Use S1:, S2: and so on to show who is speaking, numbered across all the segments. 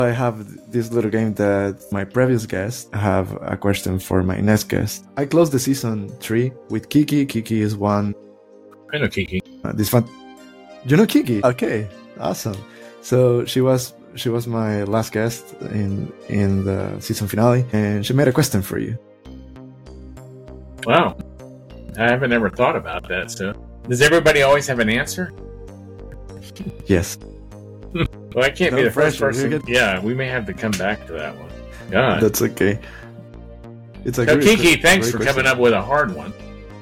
S1: I have this little game that my previous guest have a question for my next guest. I closed the season 3 with Kiki. Kiki is one.
S2: I know Kiki.
S1: This fun. You know Kiki? Okay, awesome. So she was my last guest in the season finale, and she made a question for you.
S2: Wow, I haven't ever thought about that. So, does everybody always have an answer?
S1: Yes.
S2: Well, I can't be the first
S1: pressure.
S2: person. Yeah, we may have to come back to that one. God.
S1: That's okay. It's a
S2: Kiki, thanks for coming up with a hard one.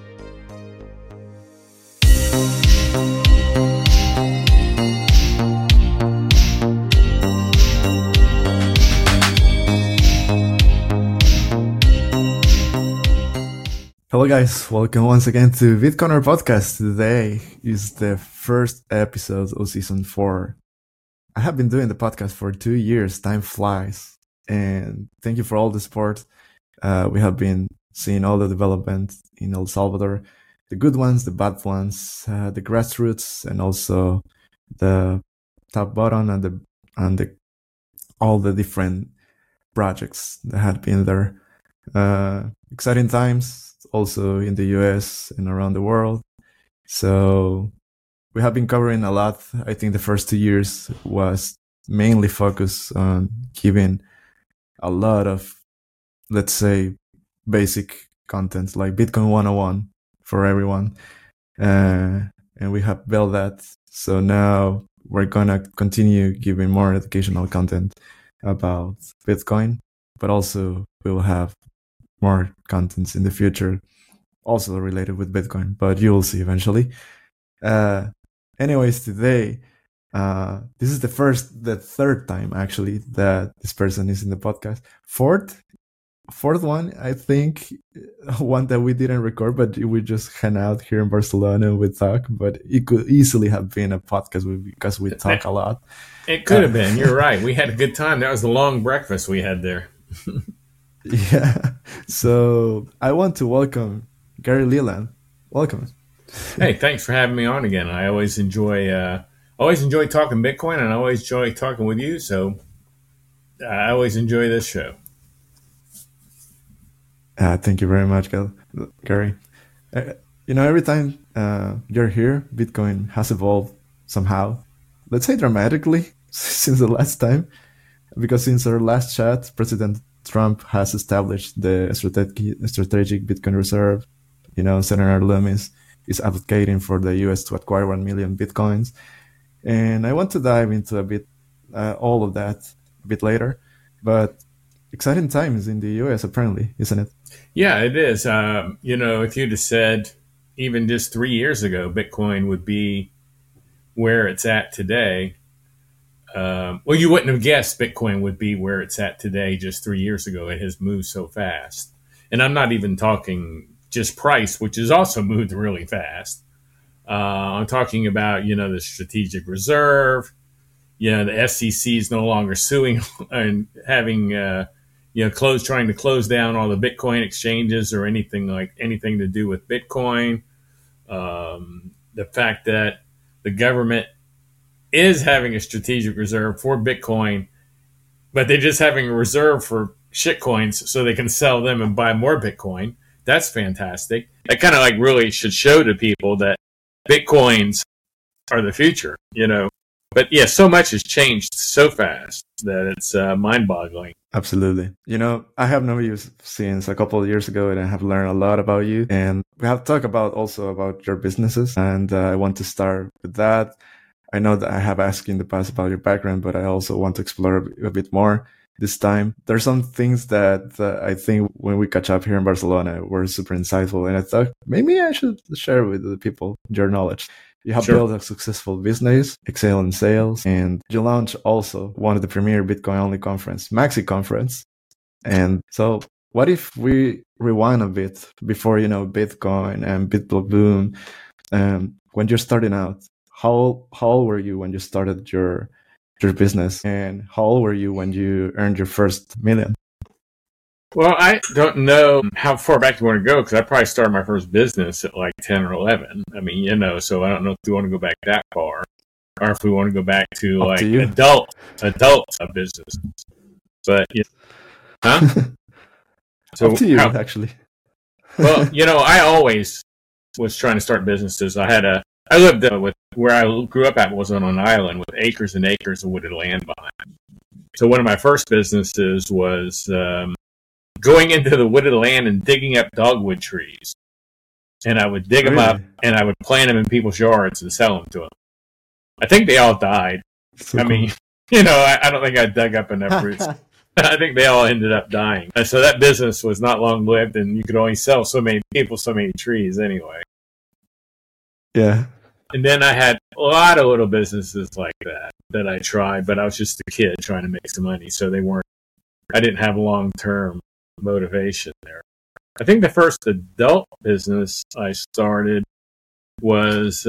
S1: Hello guys, welcome once again to Bitcoiner Podcast. Today is the first episode of season 4. I have been doing the podcast for 2 years. Time flies. And thank you for all the support. We have been seeing all the development in El Salvador. The good ones, the bad ones, the grassroots, and also the top button and all the different projects that had been there. Exciting times also in the US and around the world. So we have been covering a lot. I think the first 2 years was mainly focused on giving a lot of, let's say, basic content like Bitcoin 101 for everyone. And we have built that. So now we're going to continue giving more educational content about Bitcoin, but also we will have more contents in the future also related with Bitcoin, but you will see eventually. Anyways, today, this is the third time actually that this person is in the podcast. Fourth one, I think, one that we didn't record, but we just hang out here in Barcelona and we talk, but it could easily have been a podcast because we talk a lot.
S2: It could have been. You're right. We had a good time. That was the long breakfast we had there.
S1: Yeah. So I want to welcome Gary Leland. Welcome.
S2: Hey, thanks for having me on again. I always enjoy talking Bitcoin, and I always enjoy talking with you. So I always enjoy this show.
S1: Thank you very much, Gary. Every time you're here, Bitcoin has evolved somehow. Let's say dramatically since the last time, because since our last chat, President Trump has established the strategic Bitcoin reserve. Senator Loomis is advocating for the US to acquire 1 million Bitcoins. And I want to dive into a bit all of that a bit later. But exciting times in the US, apparently, isn't it?
S2: Yeah, it is. If you'd have said even just 3 years ago, Bitcoin would be where it's at today, you wouldn't have guessed Bitcoin would be where it's at today just 3 years ago. It has moved so fast. And I'm not even talking just price, which has also moved really fast. I'm talking about, the strategic reserve. The SEC is no longer suing and having, trying to close down all the Bitcoin exchanges or anything to do with Bitcoin. The fact that the government is having a strategic reserve for Bitcoin, but they're just having a reserve for shitcoins so they can sell them and buy more Bitcoin. That's fantastic. That kind of really should show to people that Bitcoins are the future, But yeah, so much has changed so fast that it's mind-boggling.
S1: Absolutely. I have known you since a couple of years ago, and I have learned a lot about you. And we have talked about your businesses, and I want to start with that. I know that I have asked you in the past about your background, but I also want to explore a bit more this time. There's some things that I think when we catch up here in Barcelona were super insightful, and I thought maybe I should share with the people your knowledge. You have built a successful business, excel in sales, and you launched also one of the premier Bitcoin-only conference, Maxi Conference. And so what if we rewind a bit before, Bitcoin and BitBlock boom, when you're starting out? How old were you when you started your business, and how old were you when you earned your first million?
S2: Well, I don't know how far back you want to go, because I probably started my first business at 10 or 11. So I don't know if you want to go back that far. or if we want to go back to
S1: Up
S2: like
S1: to you.
S2: adult business. But huh? So
S1: Up to you, actually.
S2: well, I always was trying to start businesses. I lived with where I grew up at was on an island with acres and acres of wooded land behind. So one of my first businesses was going into the wooded land and digging up dogwood trees. And I would dig them up and I would plant them in people's yards and sell them to them. I think they all died.
S1: So
S2: I mean, I don't think I dug up enough roots. I think they all ended up dying. And so that business was not long lived, and you could only sell so many people so many trees anyway.
S1: Yeah.
S2: And then I had a lot of little businesses like that I tried, but I was just a kid trying to make some money, so I didn't have long-term motivation there. I think the first adult business I started was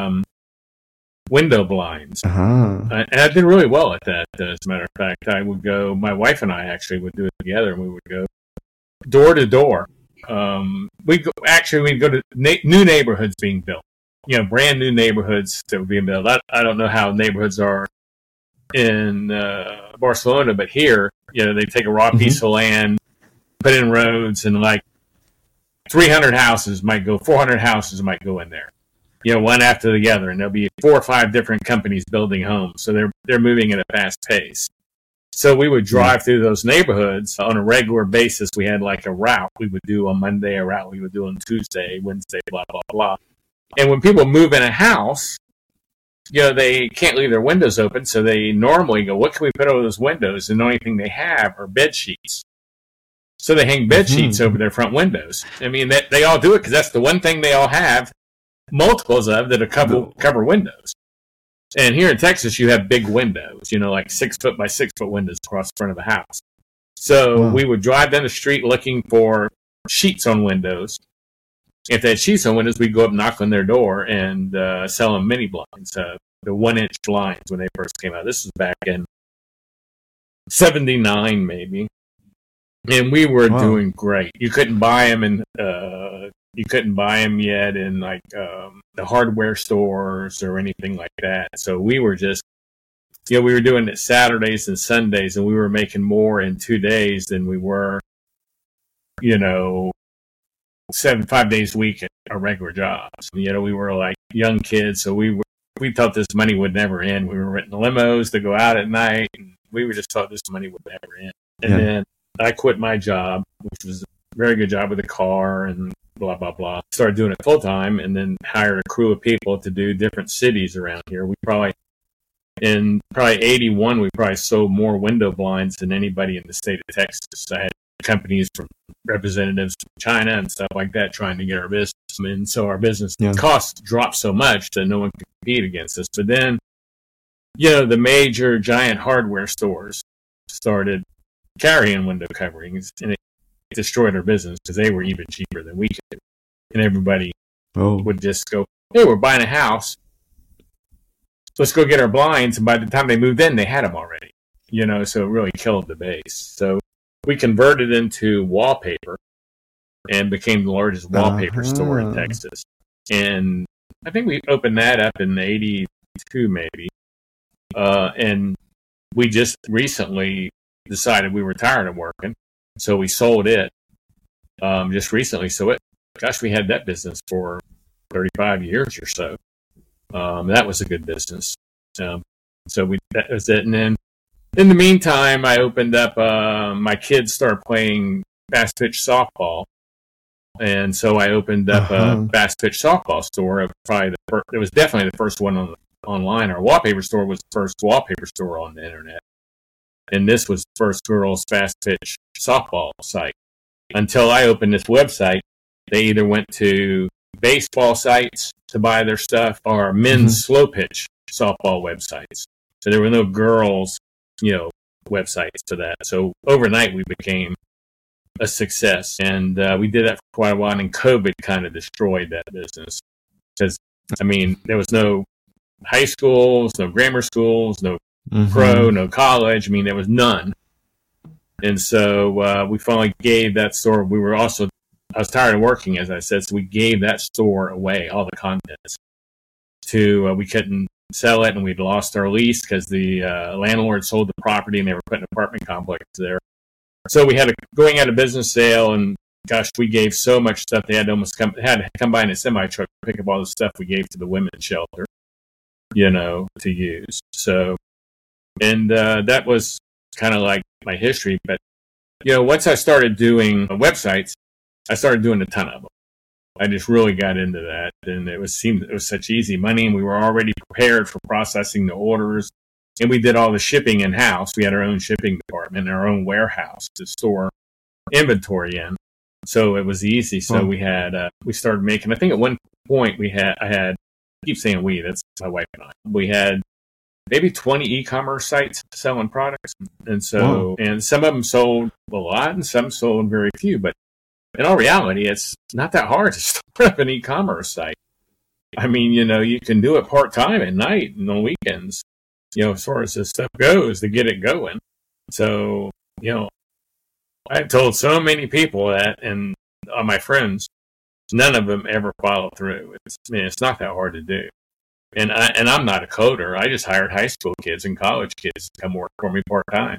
S2: window blinds. And I did really well at that, as a matter of fact. My wife and I actually would do it together, and we would go door to door. We'd go to new neighborhoods being built. Brand new neighborhoods that were being built. I don't know how neighborhoods are in Barcelona, but here, they take a raw piece of land, put in roads, and like 400 houses might go in there. One after the other, and there'll be 4 or 5 different companies building homes. So they're moving at a fast pace. So we would drive through those neighborhoods on a regular basis. We had like a route we would do on Monday, a route we would do on Tuesday, Wednesday, blah, blah, blah. And when people move in a house, they can't leave their windows open. So they normally go, what can we put over those windows? And the only thing they have are bed sheets. So they hang bed sheets over their front windows. I mean, they all do it because that's the one thing they all have multiples of that cover windows. And here in Texas, you have big windows, like 6 foot by 6 foot windows across the front of the house. So we would drive down the street looking for sheets on windows. If they had sheets on windows, we'd go up, knock on their door, and sell them mini blinds, the 1-inch blinds when they first came out. This was back in 79, maybe. And we were doing great. You couldn't buy them yet in like the hardware stores or anything like that. So we were just, we were doing it Saturdays and Sundays, and we were making more in 2 days than we were, 5 days a week at our regular jobs. We were like young kids, so we thought this money would never end. We were renting limos to go out at night, and we were just thought this money would never end. And then I quit my job, which was a very good job with a car and blah, blah, blah. Started doing it full time, and then hired a crew of people to do different cities around here. In 81, we probably sold more window blinds than anybody in the state of Texas. I had companies from representatives from China and stuff like that trying to get our business. And so our business costs dropped so much that no one could compete against us. But then, the major giant hardware stores started carrying window coverings, and it destroyed our business because they were even cheaper than we could. And everybody would just go, hey, we're buying a house. Let's go get our blinds. And by the time they moved in, they had them already. So it really killed the base. So we converted into wallpaper and became the largest wallpaper store in Texas. And I think we opened that up in 82, maybe. And we just recently decided we were tired of working. So we sold it just recently. So we had that business for 35 years or so. That was a good business. So that was it. And then in the meantime, I opened up, my kids started playing fast pitch softball. And so I opened up a fast pitch softball store. It was definitely the first one online. Our wallpaper store was the first wallpaper store on the internet. And this was the first girls' fast pitch softball site. Until I opened this website, they either went to baseball sites to buy their stuff or men's slow pitch softball websites. So there were no girls, websites to that. So overnight we became a success, and we did that for quite a while. And COVID kind of destroyed that business because, there was no high schools, no grammar schools, no pro, no college. There was none. And so we finally gave that store. I was tired of working, as I said, so we gave that store away, all the contents, to we couldn't sell it, and we'd lost our lease because the landlord sold the property and they were putting an apartment complex there. So we had a going out of business sale, and gosh, we gave so much stuff. They had to come by in a semi truck to pick up all the stuff we gave to the women's shelter, to use. So, and that was kind of like my history. But once I started doing websites, I started doing a ton of them. I just really got into that, and it was such easy money, and we were already prepared for processing the orders, and we did all the shipping in house. We had our own shipping department, our own warehouse to store inventory in, so it was easy. So we started making. I think at one point I keep saying we. That's my wife and I. We had maybe 20 e-commerce sites selling products, and and some of them sold a lot, and some sold very few, but in all reality, it's not that hard to start up an e-commerce site. I mean, you can do it part-time at night and on weekends, as far as this stuff goes to get it going. So, I've told so many people that, and all my friends, none of them ever followed through. It's not that hard to do. And I'm not a coder. I just hired high school kids and college kids to come work for me part-time,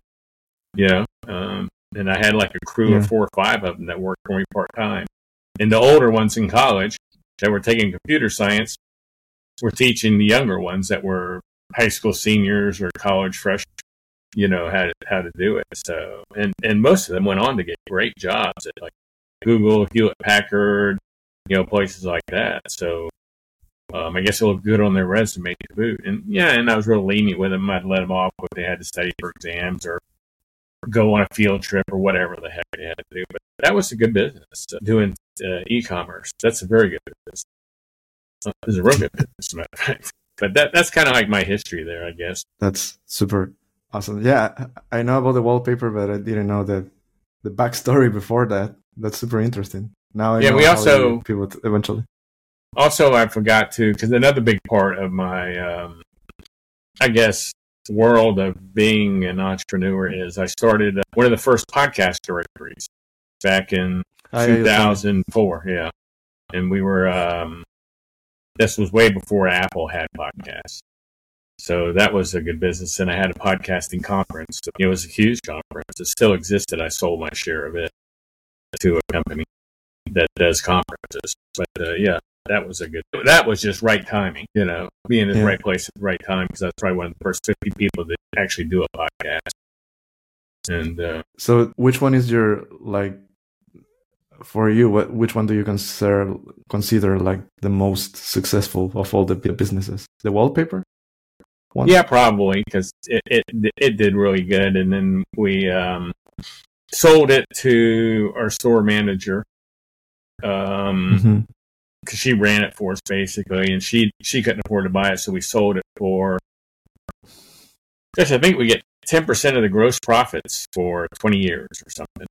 S2: and I had like a crew of 4 or 5 of them that worked for me part-time. And the older ones in college that were taking computer science were teaching the younger ones that were high school seniors or college freshmen, how to do it. So, and most of them went on to get great jobs at like Google, Hewlett Packard, places like that. So, I guess it looked good on their resume to boot. And I was real lenient with them. I'd let them off if they had to study for exams or go on a field trip or whatever the heck they had to do. But that was a good business, doing e-commerce. That's a very good business. It's a real good business, as a matter of fact. But that's kind of like my history there, I guess.
S1: That's super awesome. Yeah, I know about the wallpaper, but I didn't know the backstory before that. That's super interesting. Now I know
S2: we also
S1: pivot eventually.
S2: Also, I forgot to, because another big part of my, I guess, world of being an entrepreneur is I started one of the first podcast directories back in 2004. Yeah. And we were, this was way before Apple had podcasts. So that was a good business. And I had a podcasting conference. It was a huge conference. It still existed. I sold my share of it to a company that does conferences. But that was just right timing, being in the right place at the right time, because I was probably one of the first 50 people that actually do a podcast. And
S1: so which one is your, like, for you, which one do you consider like the most successful of all the businesses? The wallpaper one?
S2: Yeah, probably, because it did really good. And then we sold it to our store manager. Because she ran it for us basically, and she couldn't afford to buy it, so we sold it for. I think we get 10% of the gross profits for 20 years or something.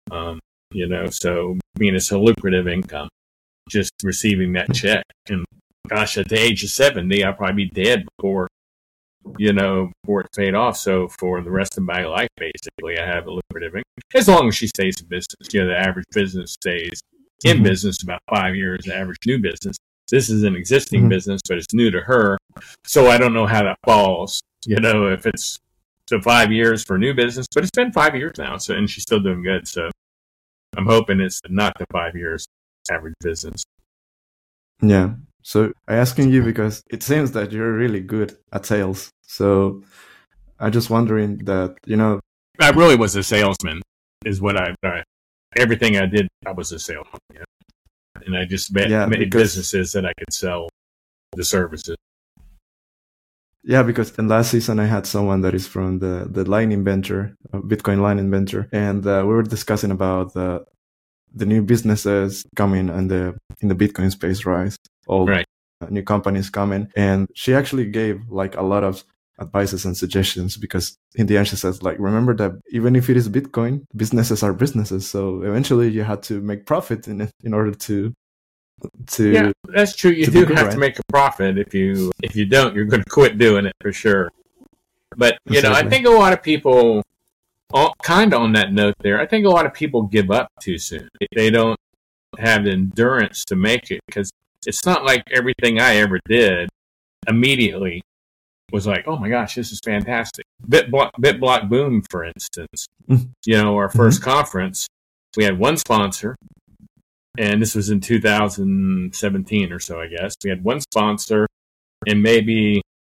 S2: So it's a lucrative income, just receiving that check. And gosh, at the age of 70, I'll probably be dead before it's paid off. So for the rest of my life, basically, I have a lucrative income as long as she stays in business. The average business stays in business about 5 years, the average new business. This is an existing business, but it's new to her. So I don't know how that falls, if it's 5 years for new business, but it's been 5 years now. So, and she's still doing good. So I'm hoping it's not the 5 years average business.
S1: Yeah. So I'm asking you because it seems that you're really good at sales. So I'm just wondering that,
S2: I really was a salesman is what everything I did, I was a salesman, and I just made businesses that I could sell the services.
S1: Yeah, because in last season I had someone that is from the Lightning Venture, Bitcoin Lightning Venture, and we were discussing about the new businesses coming in the Bitcoin space, right? All new companies coming, and she actually gave like a lot of advices and suggestions, because in the end she says, like, remember that even if it is Bitcoin, businesses are businesses, so eventually you have to make profit in it in order to
S2: yeah, that's true. You do have to make a profit. If you don't, you're going to quit doing it for sure. But I think a lot of people, kind of on that note there, I think a lot of people give up too soon. They don't have the endurance to make it, because it's not like everything I ever did immediately was like, oh my gosh, this is fantastic. BitBlock Boom, for instance, our first conference, we had one sponsor, and this was in 2017 or so, I guess. We had one sponsor, and maybe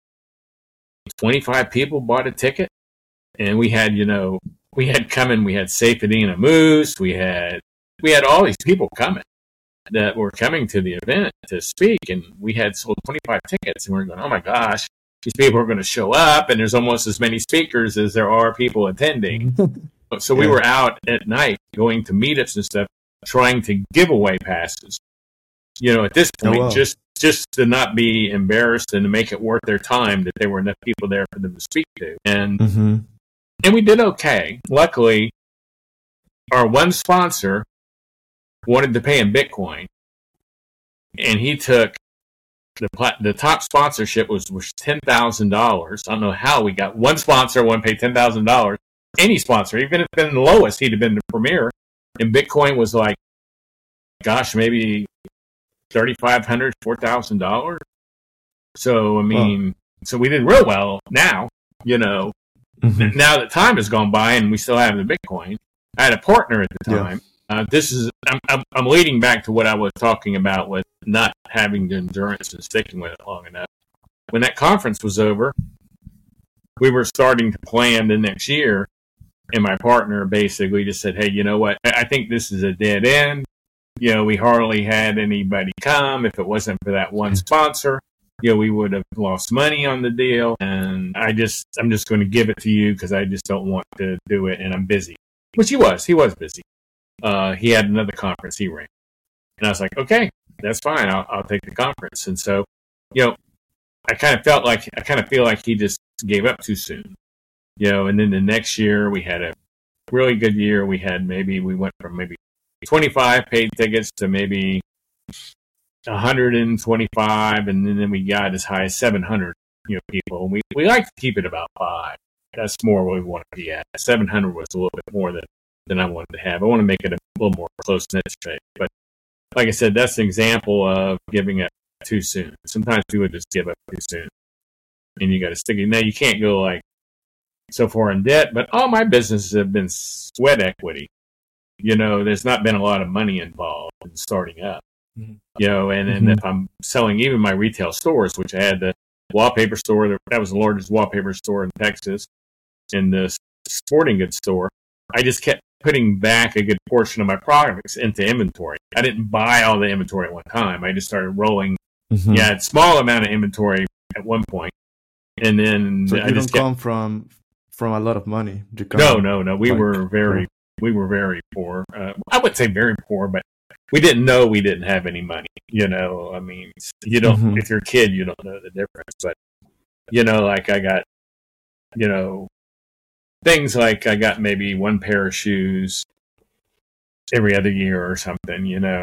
S2: 25 people bought a ticket, and we had Saifedean Ammous, we had all these people coming that were coming to the event to speak, and we had sold 25 tickets, and we were going, oh my gosh, these people are going to show up, and there's almost as many speakers as there are people attending. So we were out at night going to meetups and stuff, trying to give away passes. At this point, just to not be embarrassed and to make it worth their time that there were enough people there for them to speak to. And we did okay. Luckily, our one sponsor wanted to pay in Bitcoin, and he took the top sponsorship was $10,000. I don't know how we got one sponsor want to pay $10,000. Any sponsor, even if been the lowest, he'd have been the premier. And Bitcoin was like, gosh, maybe $3,500, $4,000. So I mean, so we did real well. Now, now that time has gone by and we still have the Bitcoin. I had a partner at the time. I'm leading back to what I was talking about with not having the endurance and sticking with it long enough. When that conference was over, we were starting to plan the next year, and my partner basically just said, hey, you know what? I think this is a dead end. We hardly had anybody come. If it wasn't for that one sponsor, we would have lost money on the deal. And I'm just going to give it to you because I just don't want to do it, and I'm busy. Which he was busy. He had another conference he ran. And I was like, okay, that's fine. I'll take the conference. And so, I kind of feel like he just gave up too soon. And then the next year we had a really good year. We went from maybe 25 paid tickets to maybe 125, and then we got as high as 700, people. And we like to keep it about 5. That's more what we want to be at. 700 was a little bit more than I wanted to have. I want to make it a little more close-knit shape. But like I said, that's an example of giving up too soon. Sometimes people just give up too soon, and you got to stick it. Now, you can't go like so far in debt, but all my businesses have been sweat equity. There's not been a lot of money involved in starting up. And if I'm selling even my retail stores, which I had the wallpaper store, that was the largest wallpaper store in Texas, and the sporting goods store, I just kept putting back a good portion of my products into inventory. I didn't buy all the inventory at one time. I just started rolling. I had a small amount of inventory at one point, and then
S1: so you don't come from a lot of money.
S2: No. We were very poor. I wouldn't say very poor, but we didn't know we didn't have any money. I mean, you don't. If you're a kid, you don't know the difference. But like I got, things like I got maybe one pair of shoes every other year or something.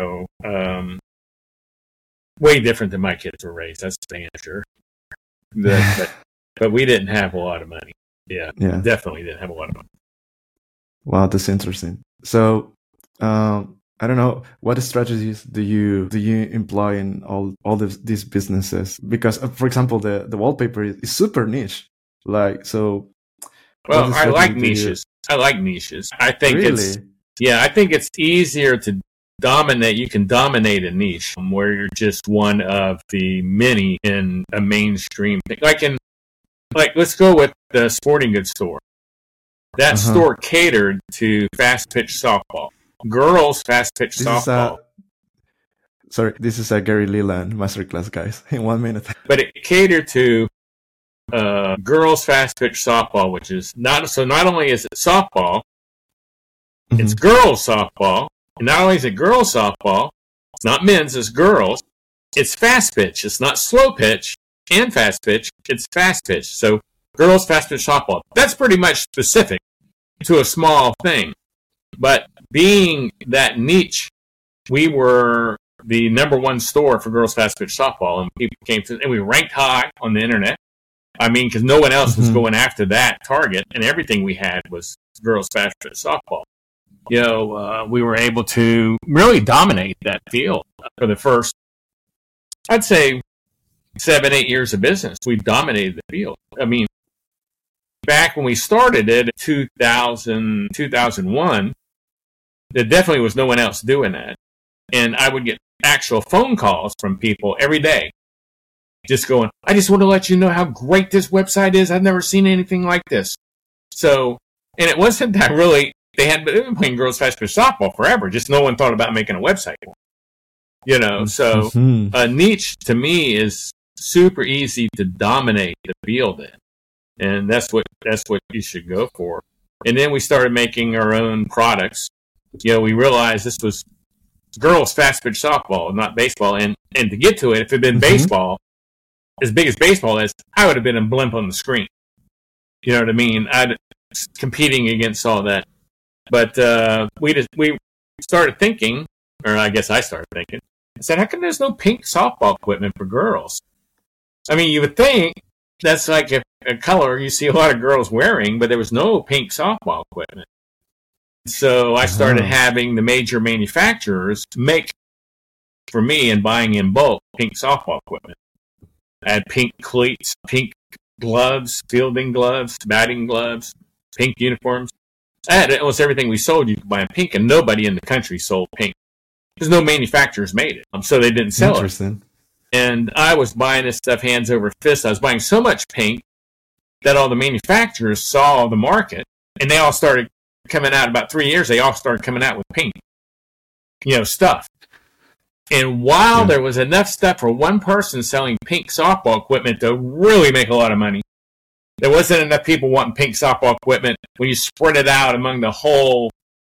S2: Way different than my kids were raised. That's the answer. But we didn't have a lot of money. Yeah, definitely didn't have a lot of money.
S1: Wow, that's interesting. So, I don't know, what strategies do you employ in all these businesses? Because, for example, the wallpaper is super niche. Like, so.
S2: Well, I like niches. I think I think it's easier to dominate. You can dominate a niche where you're just one of the many in a mainstream thing. Let's go with the sporting goods store. That store catered to fast pitch softball. Girls fast pitch softball.
S1: This is a Gary Leland masterclass, guys. In 1 minute.
S2: But it catered to girls fast pitch softball, which is not only is it softball, it's girls softball. And not only is it girls softball, it's not men's, it's girls. It's fast pitch. It's not slow pitch and fast pitch. It's fast pitch. So girls fast pitch softball. That's pretty much specific to a small thing. But being that niche, we were the number one store for girls fast pitch softball, and people came to, and we ranked high on the internet. I mean, because no one else was going after that target, and everything we had was girls fast pitch softball. We were able to really dominate that field for the first, I'd say, 7-8 years of business, we've dominated the field. I mean, back when we started it in 2001, there definitely was no one else doing that. And I would get actual phone calls from people every day just going, I just want to let you know how great this website is. I've never seen anything like this. So, and it wasn't that really, they've been playing girls fast pitch softball forever. Just no one thought about making a website for them. So a niche to me is super easy to dominate the field in. And that's what you should go for. And then we started making our own products. We realized this was girls fast pitch softball, not baseball. And to get to it, if it had been baseball, as big as baseball is, I would have been a blimp on the screen. You know what I mean? I'd competing against all that. But we started thinking, or I guess I started thinking, I said, how come there's no pink softball equipment for girls? I mean, you would think that's like a color you see a lot of girls wearing, but there was no pink softball equipment. So I started having the major manufacturers make for me and buying in bulk pink softball equipment. I had pink cleats, pink gloves, fielding gloves, batting gloves, pink uniforms. I had almost everything we sold you could buy in pink, and nobody in the country sold pink because no manufacturers made it, so they didn't sell it. And I was buying this stuff hands over fist. I was buying so much pink that all the manufacturers saw the market, and they all started coming out. About 3 years, they all started coming out with pink, stuff. And while there was enough stuff for one person selling pink softball equipment to really make a lot of money, there wasn't enough people wanting pink softball equipment when you spread it out among the whole,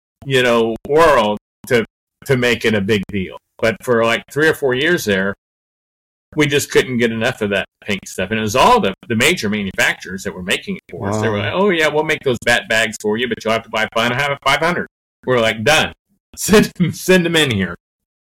S2: world to make it a big deal. But for like 3 or 4 years there, we just couldn't get enough of that pink stuff. And it was all the major manufacturers that were making it for us. They were like, oh, yeah, we'll make those bat bags for you, but you'll have to buy 500. We're like, done. Send them in here.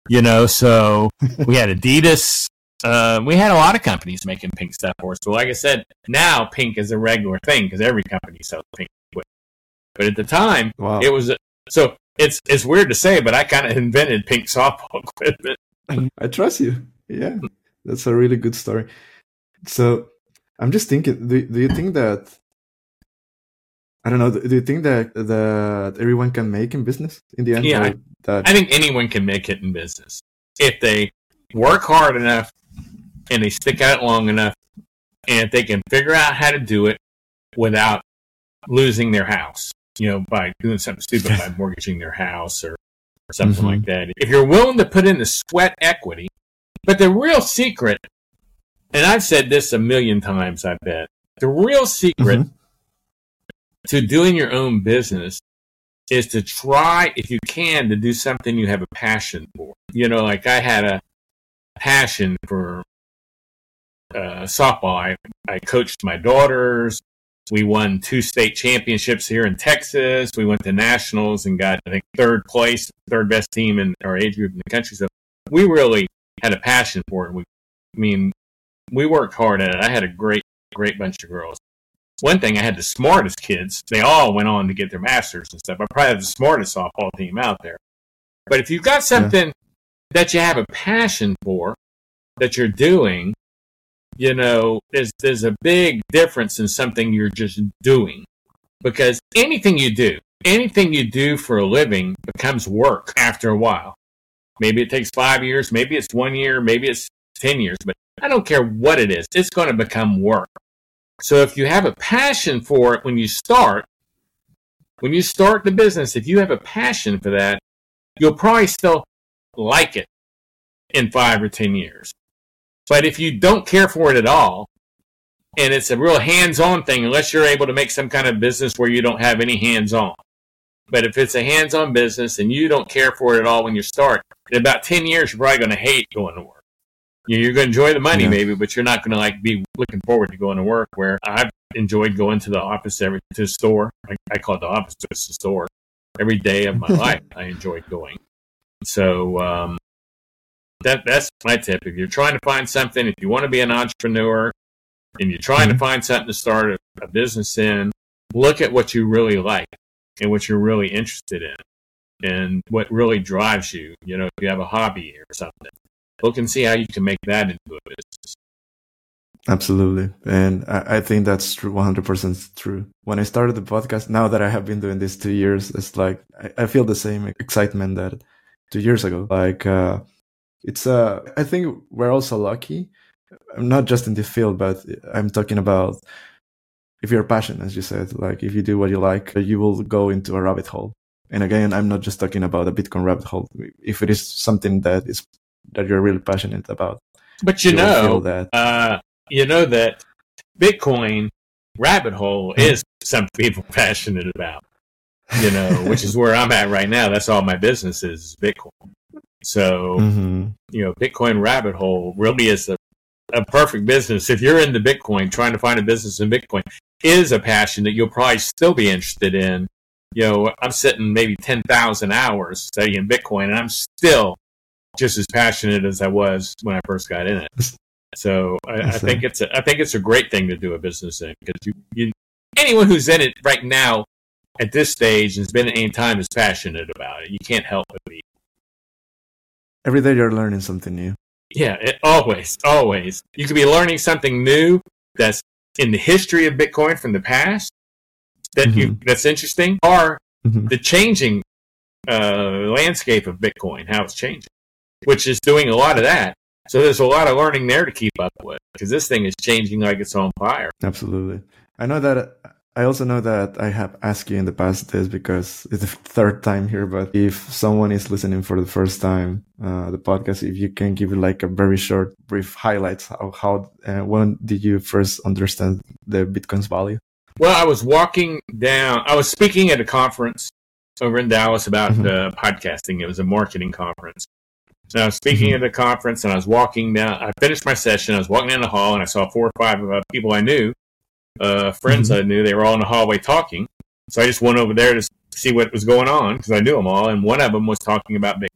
S2: So we had Adidas. We had a lot of companies making pink stuff for us. So like I said, now pink is a regular thing because every company sells pink equipment. But at the time, it was... So it's weird to say, but I kind of invented pink softball equipment.
S1: I trust you. Yeah. That's a really good story. So I'm just thinking, do you think that, I don't know, do you think that everyone can make in business in the end?
S2: Yeah, I think anyone can make it in business. If they work hard enough and they stick at it long enough, and if they can figure out how to do it without losing their house, by doing something stupid, by mortgaging their house or something like that. If you're willing to put in the sweat equity. But the real secret, and I've said this a million times, I bet, the real secret to doing your own business is to try, if you can, to do something you have a passion for. Like I had a passion for softball. I coached my daughters. We won 2 state championships here in Texas. We went to nationals and got, I think, 3rd place, 3rd best team in our age group in the country. So we really had a passion for it. We worked hard at it. I had a great bunch of girls. One thing, I had the smartest kids. They all went on to get their masters and stuff. I probably had the smartest softball team out there. But if you've got something that you have a passion for, that you're doing, there's a big difference in something you're just doing. Because anything you do for a living becomes work after a while. Maybe it takes 5 years, maybe it's 1 year, maybe it's 10 years, but I don't care what it is. It's going to become work. So if you have a passion for it when you start the business, if you have a passion for that, you'll probably still like it in 5 or 10 years. But if you don't care for it at all, and it's a real hands-on thing, unless you're able to make some kind of business where you don't have any hands-on. But if it's a hands-on business and you don't care for it at all when you start, in about 10 years, you're probably going to hate going to work. You're going to enjoy the money maybe, but you're not going to be looking forward to going to work, where I've enjoyed going to the office, to the store. I call it the office, but it's the store. Every day of my life, I enjoyed going. So that's my tip. If you're trying to find something, if you want to be an entrepreneur and you're trying to find something to start a business in, look at what you really like and what you're really interested in and what really drives you. If you have a hobby or something, look and see how you can make that into a business.
S1: Absolutely. And I think that's true, 100% true. When I started the podcast, now that I have been doing this 2 years, it's like I feel the same excitement that 2 years ago. Like, I think we're also lucky. I'm not just in the field, but I'm talking about if you're passionate, as you said, like if you do what you like, you will go into a rabbit hole. And again, I'm not just talking about a Bitcoin rabbit hole. If it is something that you're really passionate about,
S2: but
S1: you will feel that.
S2: You know that Bitcoin rabbit hole is something people are passionate about, which is where I'm at right now. That's all my business is Bitcoin. So, Bitcoin rabbit hole really is a perfect business. If you're into Bitcoin, trying to find a business in Bitcoin is a passion that you'll probably still be interested in. I'm sitting maybe 10,000 hours studying Bitcoin, and I'm still just as passionate as I was when I first got in it. So I think it's a great thing to do a business in, because anyone who's in it right now at this stage and has been at any time is passionate about it. You can't help but be.
S1: Every day you're learning something new.
S2: Yeah, always. You could be learning something new that's in the history of Bitcoin from the past that's interesting, or the changing landscape of Bitcoin, how it's changing, which is doing a lot of that. So there's a lot of learning there to keep up with, because this thing is changing like it's on fire.
S1: Absolutely. I also know that I have asked you in the past this because it's the third time here, but if someone is listening for the first time, the podcast, if you can give like a very short, brief highlights of how, when did you first understand the Bitcoin's value?
S2: Well, I was speaking at a conference over in Dallas about podcasting. It was a marketing conference. And I was speaking at a conference, and I was walking down. I finished my session. I was walking down the hall, and I saw 4 or 5 people I knew, friends I knew. They were all in the hallway talking. So I just went over there to see what was going on, because I knew them all. And one of them was talking about Bitcoin.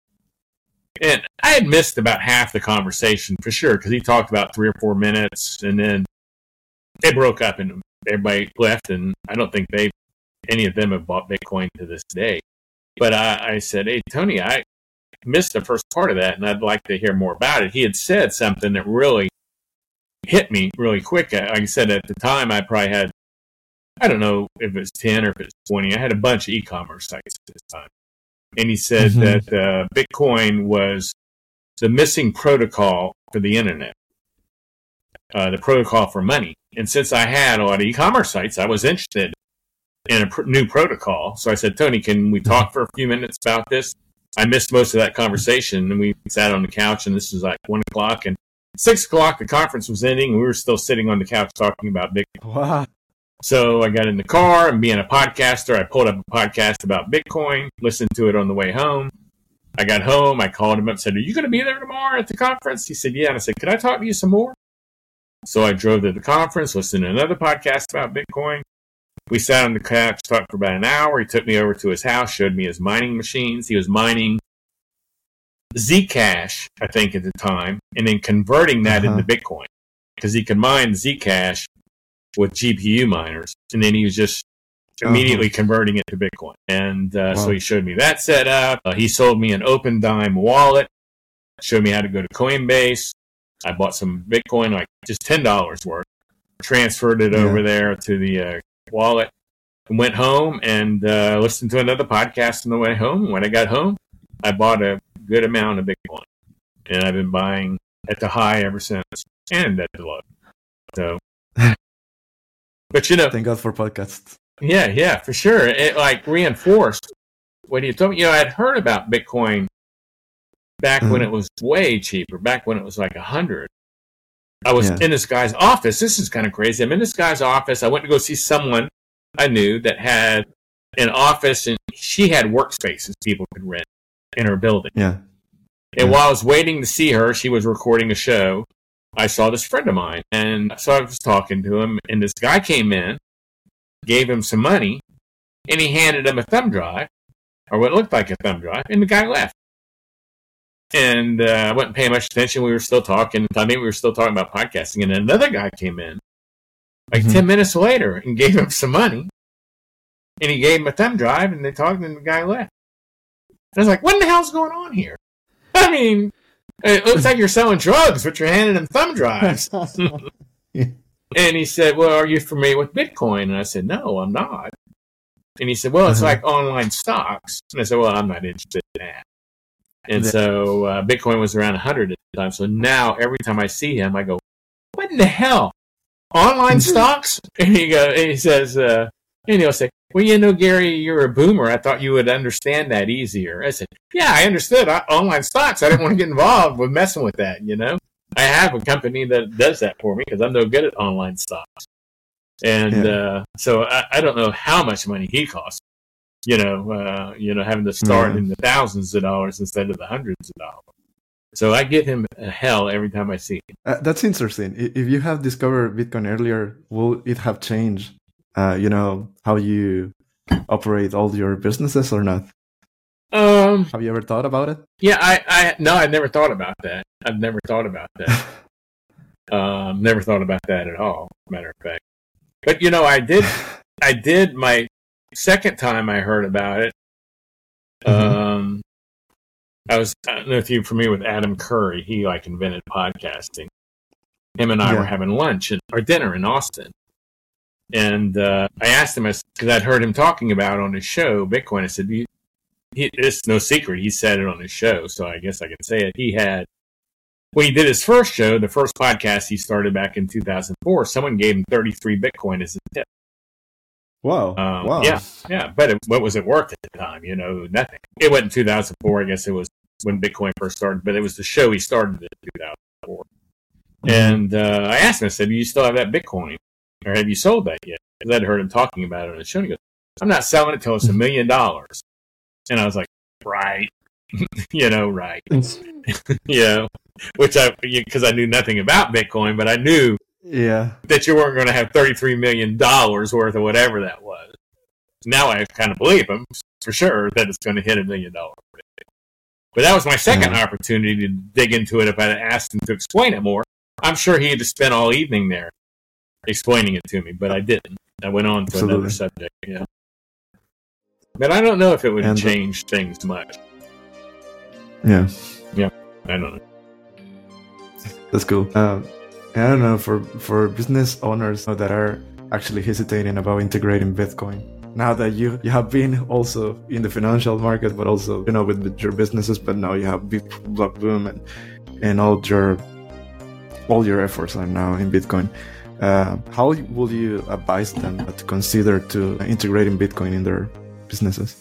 S2: And I had missed about half the conversation for sure, because he talked about 3 or 4 minutes, and then they broke up, and everybody left. And I don't think any of them have bought Bitcoin to this day. But I said, "Hey, Tony, I missed the first part of that, and I'd like to hear more about it." He had said something that really hit me really quick. Like I said, at the time, I probably had, I don't know if it was 10 or if it was 20. I had a bunch of e-commerce sites at this time. And he said that Bitcoin was the missing protocol for the internet, the protocol for money. And since I had a lot of e-commerce sites, I was interested in a new protocol. So I said, "Tony, can we talk for a few minutes about this?" I missed most of that conversation, and we sat on the couch, and this was like 1 o'clock, and 6 o'clock, the conference was ending, and we were still sitting on the couch talking about Bitcoin.
S1: Wow.
S2: So I got in the car, and being a podcaster, I pulled up a podcast about Bitcoin, listened to it on the way home. I got home, I called him up and said, "Are you going to be there tomorrow at the conference?" He said, "Yeah." And I said, "Could I talk to you some more?" So I drove to the conference, listened to another podcast about Bitcoin. We sat on the couch, talked for about an hour. He took me over to his house, showed me his mining machines. He was mining Zcash, I think, at the time, and then converting that into Bitcoin, because he could mine Zcash with GPU miners, and then he was just immediately converting it to Bitcoin. And so he showed me that setup. He sold me an OpenDime wallet, showed me how to go to Coinbase. I bought some Bitcoin, like just $10 worth, transferred it over there to the wallet, and went home and listened to another podcast on the way home. When I got home, I bought a good amount of Bitcoin, and I've been buying at the high ever since, and at the low. So, but
S1: thank God for podcasts.
S2: Yeah, for sure. It like reinforced what you told me. I'd heard about Bitcoin back when it was way cheaper, back when it was like 100. I was in this guy's office. This is kind of crazy. I'm in this guy's office. I went to go see someone I knew that had an office, and she had workspaces people could rent in her building. And while I was waiting to see her, she was recording a show. I saw this friend of mine, and so I was talking to him, and this guy came in, gave him some money, and he handed him a thumb drive, or what looked like a thumb drive, and the guy left. And I wasn't paying much attention. We were still talking. I mean, we were still talking about podcasting, and another guy came in like 10 minutes later and gave him some money, and he gave him a thumb drive, and they talked, and the guy left. I was like, what in the hell's going on here? I mean, It looks like you're selling drugs, but you're handing him thumb drives.
S1: Yeah.
S2: And he said, well, are you familiar with Bitcoin? And I said, no, I'm not. And he said, well, it's like online stocks. And I said, well, I'm not interested in that. And so Bitcoin was around 100 at the time. So now every time I see him, I go, what in the hell? Online stocks? And he says, and he'll say, well, you know, Gary, you're a boomer. I thought you would understand that easier. I said, yeah, I understood online stocks. I didn't want to get involved with messing with that, you know. I have a company that does that for me because I'm no good at online stocks. And so I don't know how much money he costs, having to start in the thousands of dollars instead of the hundreds of dollars. So I give him hell every time I see him.
S1: That's interesting. If you have discovered Bitcoin earlier, will it have changed, how you operate all your businesses or not? Have you ever thought about it?
S2: Yeah, I've never thought about that. I've never thought about that. Never thought about that at all, matter of fact. But, you know, I did my second time I heard about it. I don't know if you're familiar with Adam Curry. He invented podcasting. Him and I were having lunch or dinner in Austin. And I asked him, because I'd heard him talking about on his show, Bitcoin. I said, it's no secret. He said it on his show, so I guess I can say it. When he did his first show, the first podcast he started back in 2004, someone gave him 33 Bitcoin as a tip.
S1: Wow. Wow.
S2: Yeah. But what was it worth at the time? You know, nothing. It wasn't 2004. I guess it was when Bitcoin first started, but it was the show he started in 2004. And I asked him, I said, do you still have that Bitcoin? Or have you sold that yet? Because I'd heard him talking about it on the show. And he goes, I'm not selling it till it's $1 million. And I was like, right. Right. Because I knew nothing about Bitcoin, but I knew that you weren't going to have $33 million worth of whatever that was. Now I kind of believe him for sure that it's going to hit $1 million. But that was my second opportunity to dig into it. If I had asked him to explain it more, I'm sure he had to spend all evening there explaining it to me, but I didn't. I went on to another subject. Yeah. But I don't know if it would change things much.
S1: Yeah.
S2: I don't know.
S1: That's cool. I don't know, for business owners that are actually hesitating about integrating Bitcoin, now that you have been also in the financial market, but also with your businesses, but now you have Blockboom and all your efforts are now in Bitcoin. How will you advise them to consider to integrating Bitcoin in their businesses?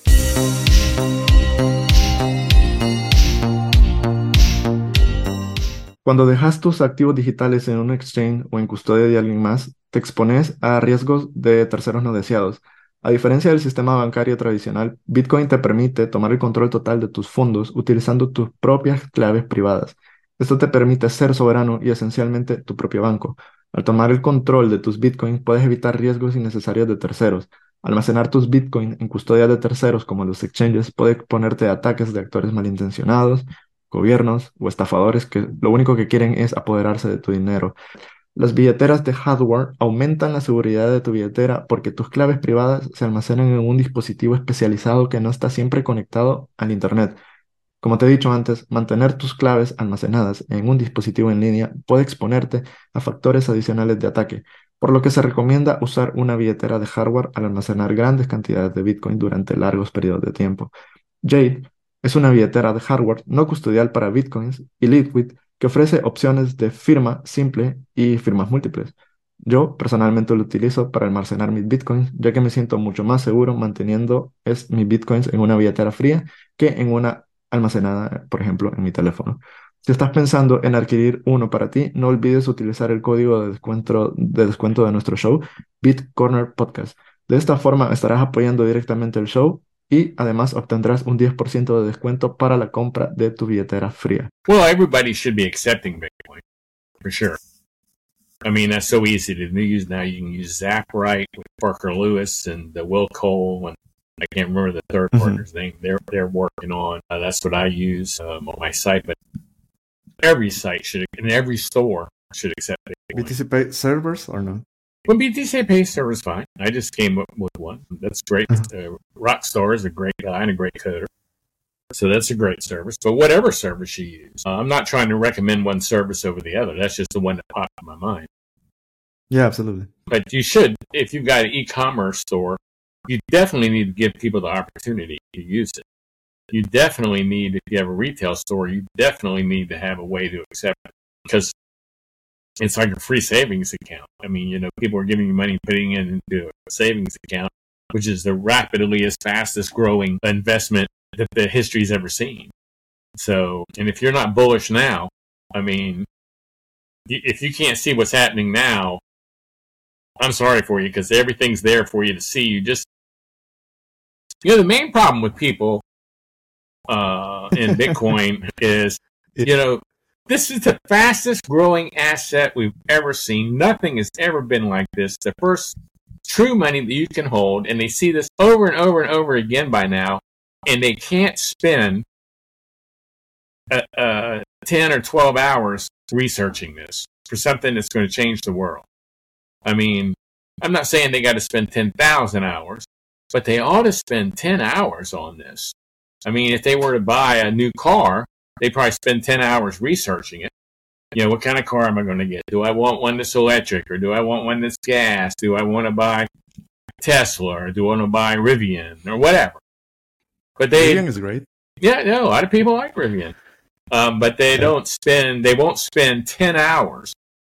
S1: Cuando dejas tus activos digitales en un exchange o en custodia de alguien más, te expones a riesgos de terceros no deseados. A diferencia del sistema bancario tradicional, Bitcoin te permite tomar el control total de tus fondos utilizando tus propias claves privadas. Esto te permite ser soberano y esencialmente tu propio banco. Al tomar el control de tus Bitcoin, puedes evitar riesgos innecesarios de terceros. Almacenar tus Bitcoin en custodia de terceros como los exchanges puede exponerte a ataques de actores malintencionados, gobiernos o estafadores que lo único que quieren es apoderarse de tu dinero. Las billeteras de hardware aumentan la seguridad de tu billetera porque tus claves privadas se almacenan en un dispositivo especializado que no está siempre conectado al Internet. Como te he dicho antes, mantener tus claves almacenadas en un dispositivo en línea puede exponerte a factores adicionales de ataque, por lo que se recomienda usar una billetera de hardware al almacenar grandes cantidades de Bitcoin durante largos periodos de tiempo. Jade es una billetera de hardware no custodial para Bitcoins y Liquid que ofrece opciones de firma simple y firmas múltiples. Yo personalmente lo utilizo para almacenar mis Bitcoins, ya que me siento mucho más seguro manteniendo mis Bitcoins en una billetera fría que en una almacenada, por ejemplo, en mi teléfono. Si estás pensando en adquirir uno para ti, no olvides utilizar el código de descuento de nuestro show, BitCorner Podcast. De esta forma estarás apoyando directamente el show y además obtendrás un 10% de descuento para la compra de tu billetera fría.
S2: Well, everybody should be accepting Bitcoin, for sure. I mean, that's so easy to use now. You can use Zapwrite with Parker Lewis and Will Cole, and I can't remember the third partner's name. They're working on. That's what I use on my site, but every site should, and every store should accept Bitcoin.
S1: BTC Pay servers or not?
S2: Well, BTC Pay server is fine. I just came up with one. That's great. Rockstar is a great guy and a great coder. So that's a great service. But whatever service you use, I'm not trying to recommend one service over the other. That's just the one that popped in my mind.
S1: Yeah, absolutely.
S2: But you should, if you've got an e-commerce store, you definitely need to give people the opportunity to use it. You definitely need, if you have a retail store, you definitely need to have a way to accept it. Because it's like a free savings account. I mean, people are giving you money, putting it into a savings account, which is the fastest growing investment that the history's ever seen. So, and if you're not bullish now, I mean, if you can't see what's happening now, I'm sorry for you, because everything's there for you to see. The main problem with people in Bitcoin is, this is the fastest growing asset we've ever seen. Nothing has ever been like this. The first true money that you can hold, and they see this over and over and over again by now, and they can't spend 10 or 12 hours researching this for something that's going to change the world. I mean, I'm not saying they got to spend 10,000 hours, but they ought to spend 10 hours on this. I mean, if they were to buy a new car, they probably spend 10 hours researching it. What kind of car am I going to get? Do I want one that's electric, or do I want one that's gas? Do I want to buy Tesla, or do I want to buy Rivian, or whatever? But
S1: Rivian is great.
S2: Yeah, no, a lot of people like Rivian. But they won't spend 10 hours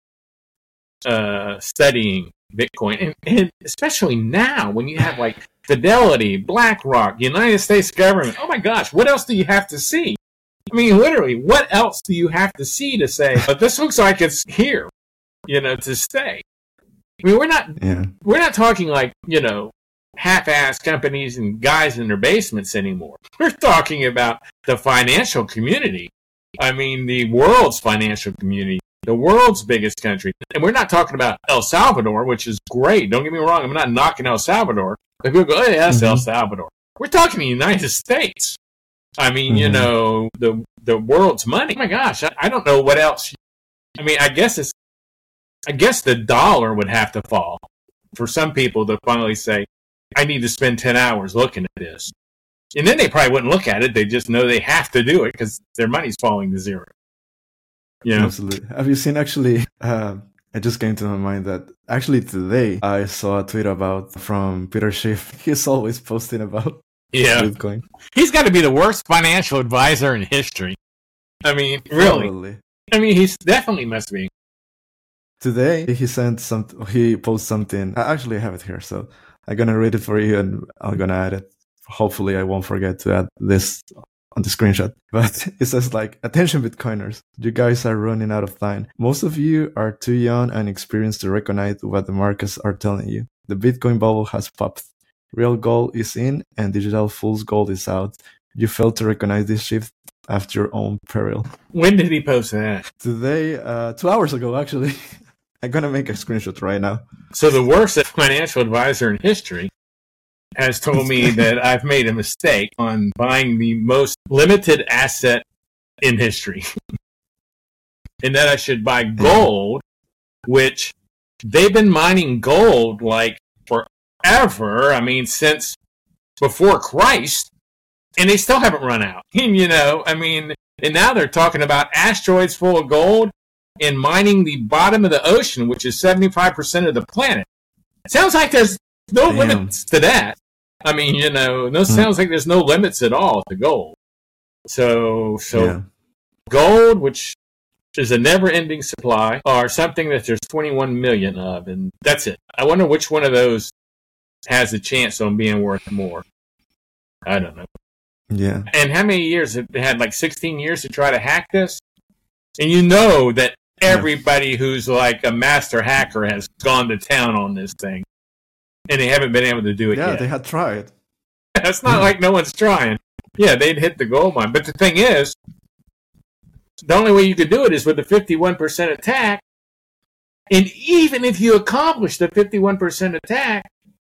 S2: studying Bitcoin. And especially now, when you have like Fidelity, BlackRock, United States government. Oh my gosh, what else do you have to see? I mean, literally, what else do you have to see to say, but this looks like it's here, to stay? I mean, we're not talking like, half-ass companies and guys in their basements anymore. We're talking about the financial community. I mean, the world's financial community, the world's biggest country. And we're not talking about El Salvador, which is great. Don't get me wrong. I'm not knocking El Salvador. But people go, hey, that's El Salvador. We're talking the United States. I mean, the world's money. Oh my gosh, I don't know what else. I mean, I guess the dollar would have to fall for some people to finally say, I need to spend 10 hours looking at this. And then they probably wouldn't look at it. They just know they have to do it because their money's falling to zero.
S1: Absolutely. Have you seen actually, it just came to my mind that actually today I saw a tweet from Peter Schiff. He's always posting about Bitcoin.
S2: He's got to be the worst financial advisor in history. I mean, really.
S1: Probably.
S2: I mean, he definitely must be.
S1: Today he posted something. I actually have it here, so I'm gonna read it for you, and I'm gonna add it. Hopefully, I won't forget to add this on the screenshot. But it says like, attention Bitcoiners, you guys are running out of time. Most of you are too young and experienced to recognize what the markets are telling you. The Bitcoin bubble has popped. Real gold is in and digital fool's gold is out. You failed to recognize this shift at your own peril.
S2: When did he post that?
S1: Today, 2 hours ago, actually. I'm going to make a screenshot right now.
S2: So the worst financial advisor in history has told me that I've made a mistake on buying the most limited asset in history. And that I should buy gold, which they've been mining gold like forever. I mean, since before Christ, and they still haven't run out. And now they're talking about asteroids full of gold and mining the bottom of the ocean, which is 75% of the planet. It sounds like there's no limits to that. I mean, sounds like there's no limits at all to gold. So gold, which is a never-ending supply, or something that there's 21 million of, and that's it. I wonder which one of those has a chance on being worth more. I don't know.
S1: Yeah.
S2: And how many years? They had like 16 years to try to hack this? And you know that everybody who's like a master hacker has gone to town on this thing. And they haven't been able to do it yet.
S1: Yeah, they had tried.
S2: It's not like no one's trying. Yeah, they'd hit the gold mine. But the thing is, the only way you could do it is with the 51% attack. And even if you accomplish the 51% attack,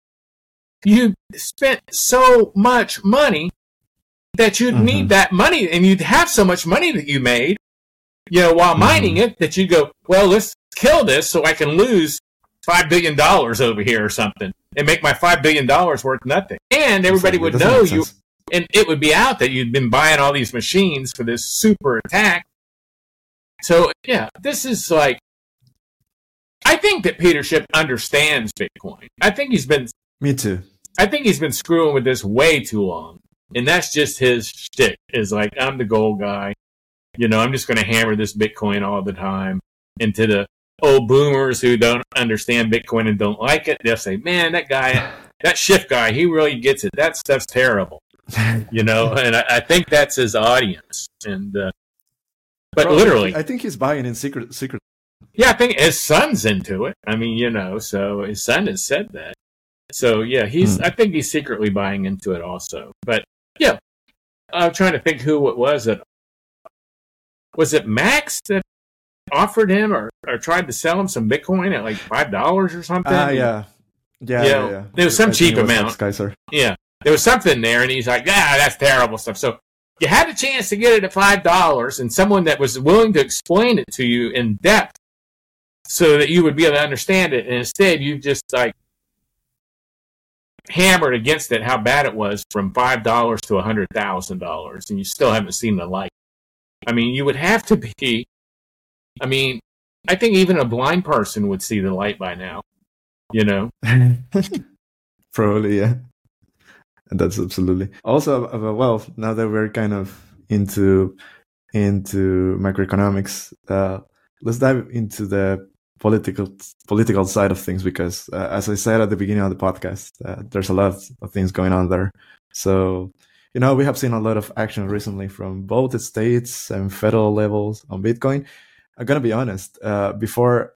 S2: you spent so much money that you'd need that money, and you'd have so much money that you made, while mining it, that you'd go, well, let's kill this so I can lose $5 billion over here or something and make my $5 billion worth nothing. And everybody would know and it would be out that you'd been buying all these machines for this super attack. So yeah, this is like, I think that Peter Schiff understands Bitcoin. I think he's been.
S1: Me too.
S2: I think he's been screwing with this way too long, and that's just his shtick. Is like, I'm the gold guy. I'm just going to hammer this Bitcoin all the time. And to the old boomers who don't understand Bitcoin and don't like it, they'll say, "Man, that Schiff guy, he really gets it. That stuff's terrible." And I think that's his audience. And but literally,
S1: I think he's buying in secret.
S2: Yeah, I think his son's into it. I mean, so his son has said that. So yeah, I think he's secretly buying into it also. But yeah, I'm trying to think who it was that. Was it Max that offered him or tried to sell him some Bitcoin at like $5 or something?
S1: Yeah. There
S2: was some cheap amount.
S1: Kaiser.
S2: Yeah, there was something there, and he's like, that's terrible stuff. So you had a chance to get it at $5, and someone that was willing to explain it to you in depth so that you would be able to understand it, and instead you just like hammered against it how bad it was from $5 to $100,000, and you still haven't seen the light. I mean, you would have to be. I mean, I think even a blind person would see the light by now.
S1: Probably, yeah. And that's absolutely. Also, well, now that we're kind of into macroeconomics, let's dive into the political side of things, because as I said at the beginning of the podcast, there's a lot of things going on there. So, we have seen a lot of action recently from both the states and federal levels on Bitcoin. I'm gonna be honest. Before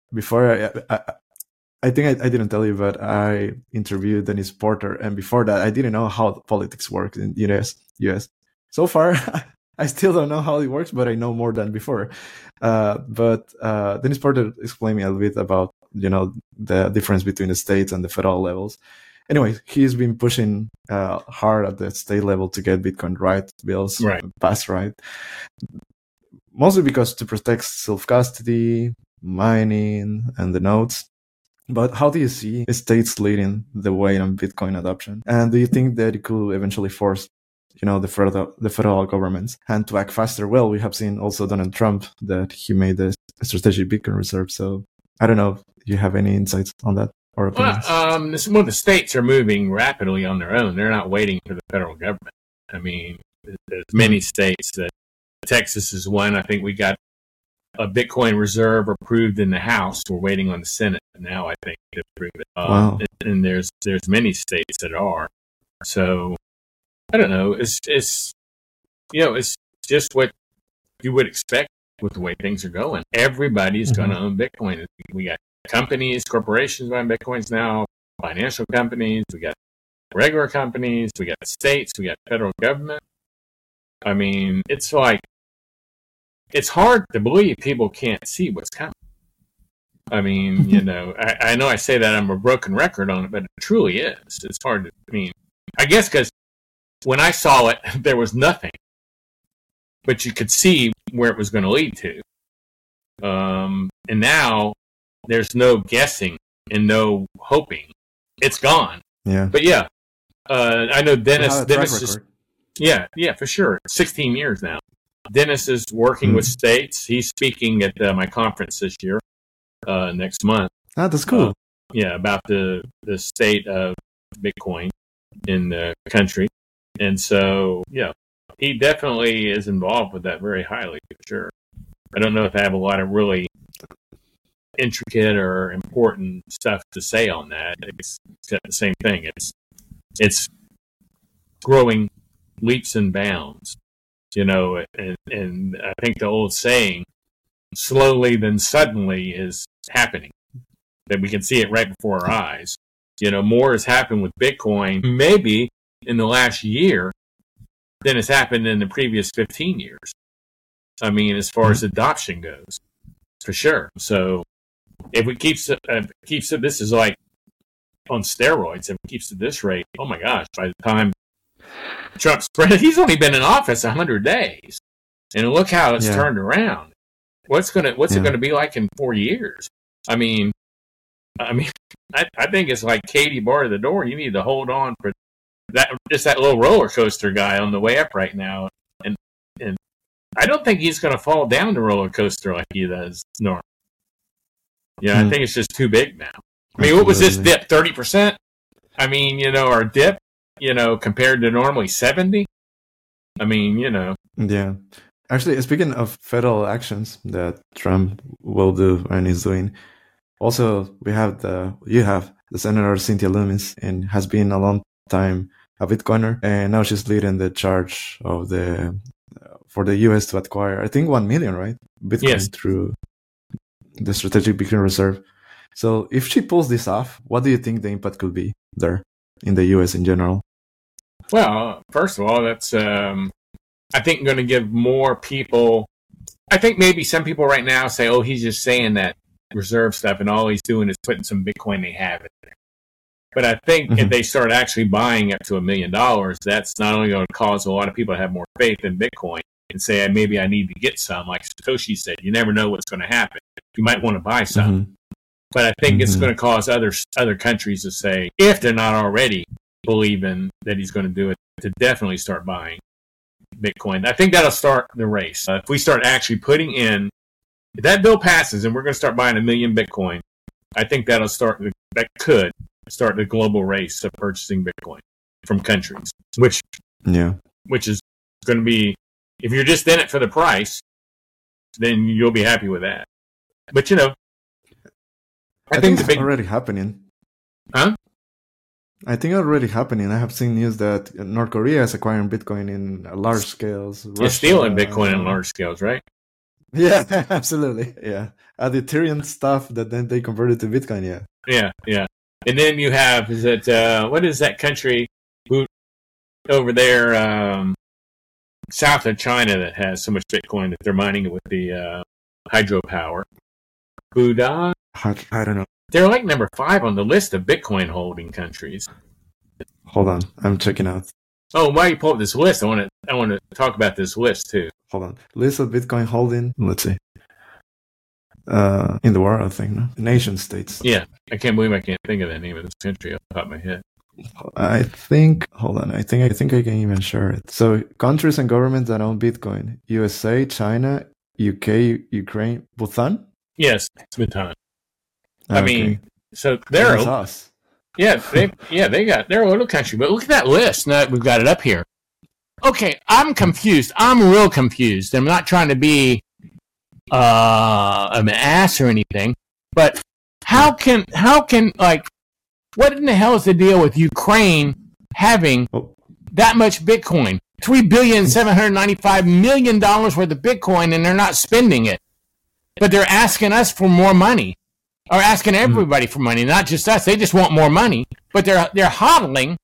S1: I think I didn't tell you, but I interviewed Dennis Porter, and before that, I didn't know how politics works in US. So far, I still don't know how it works, but I know more than before. But Dennis Porter explained me a little bit about the difference between the states and the federal levels. Anyway, he's been pushing hard at the state level to get Bitcoin bills passed right. Mostly because to protect self-custody, mining, and the nodes. But how do you see states leading the way on Bitcoin adoption? And do you think that it could eventually force, the federal government's hand to act faster? Well, we have seen also Donald Trump that he made a strategic Bitcoin reserve. So I don't know if you have any insights on that or opinions.
S2: Well, the states are moving rapidly on their own. They're not waiting for the federal government. I mean, there's many states that. Texas is one. I think we got a Bitcoin reserve approved in the House. We're waiting on the Senate now, I think, to approve it.
S1: Wow.
S2: And there's many states that are. So I don't know. It's just what you would expect with the way things are going. Everybody's going to own Bitcoin. We got companies, corporations buying Bitcoins now, financial companies. We got regular companies. We got states. We got federal government. I mean, it's like. It's hard to believe people can't see what's coming. I mean, I know I say that I'm a broken record on it, but it truly is. It's hard to, I guess because when I saw it, there was nothing. But you could see where it was going to lead to. And now there's no guessing and no hoping. It's gone.
S1: Yeah.
S2: But yeah, I know Dennis is,
S1: yeah,
S2: for sure. 16 years now. Dennis is working with states. He's speaking at my conference this year, next month.
S1: Ah, that's cool.
S2: About the state of Bitcoin in the country. And so, he definitely is involved with that very highly, for sure. I don't know if I have a lot of really intricate or important stuff to say on that. It's got the same thing. It's growing leaps and bounds. And I think the old saying, slowly then suddenly, is happening. That we can see it right before our eyes. More has happened with Bitcoin maybe in the last year than has happened in the previous 15 years. I mean, as far as adoption goes, for sure. So if it keeps it, this is like on steroids. If it keeps at this rate, oh my gosh, by the time Trump's president, he's only been in office 100 days, and look how it's turned around. What's it gonna be like in 4 years? I mean, I think it's like Katie bar to the door. You need to hold on for that little roller coaster guy on the way up right now, and I don't think he's going to fall down the roller coaster like he does normally. I think it's just too big now. I mean, what was this dip? 30%? I mean, our dip, compared to normally 70. I mean,
S1: Yeah. Actually, speaking of federal actions that Trump will do and is doing, also you have the Senator Cynthia Lummis, and has been a long time a Bitcoiner, and now she's leading the charge of for the U.S. to acquire, I think, 1 million, right? Bitcoin through the Strategic Bitcoin Reserve. So if she pulls this off, what do you think the impact could be there in the U.S. in general?
S2: Well, first of all, that's, I think, going to give more people, I think maybe some people right now say, oh, he's just saying that reserve stuff, and all he's doing is putting some Bitcoin they have in there. But I think if they start actually buying up to $1 million, that's not only going to cause a lot of people to have more faith in Bitcoin and say, maybe I need to get some. Like Satoshi said, you never know what's going to happen. You might want to buy some. But I think it's going to cause other countries to say, if they're not already believing that he's going to do it, to definitely start buying Bitcoin. I think that'll start the race. If we start actually putting in, if that bill passes and we're going to start buying 1 million Bitcoin, I think that could start the global race of purchasing Bitcoin from countries, which is going to be, if you're just in it for the price, then you'll be happy with that. But I think
S1: it's already happening.
S2: Huh?
S1: I think already happening. I have seen news that North Korea is acquiring Bitcoin in large scales.
S2: They're stealing Bitcoin in large scales, right?
S1: Yeah, absolutely. Yeah. The Ethereum stuff that then they converted to Bitcoin,
S2: Yeah. And then you have, what is that country over there south of China that has so much Bitcoin that they're mining it with the hydropower? Bhutan?
S1: I don't know.
S2: They're like number 5 on the list of Bitcoin holding countries.
S1: Hold on, I'm checking out.
S2: Oh, while you pull up this list, I want to talk about this list too.
S1: Hold on, list of Bitcoin holding. Let's see. In the world, I think, no? Nation states.
S2: Yeah, I can't believe I can't think of the name of this country off the top of my head.
S1: I think. Hold on, I think I can even share it. So, countries and governments that own Bitcoin: USA, China, UK, Ukraine, Bhutan.
S2: Yes, it's Bhutan.
S1: Okay.
S2: I mean, so they're
S1: us.
S2: Yeah, they're a little country, but look at that list. Now we've got it up here. Okay, I'm confused. I'm real confused. I'm not trying to be an ass or anything, but how can like, what in the hell is the deal with Ukraine having that much Bitcoin? $3,795,000,000 worth of Bitcoin, and they're not spending it, but they're asking us for more money. Are asking everybody for money, not just us. They just want more money, but they're hodling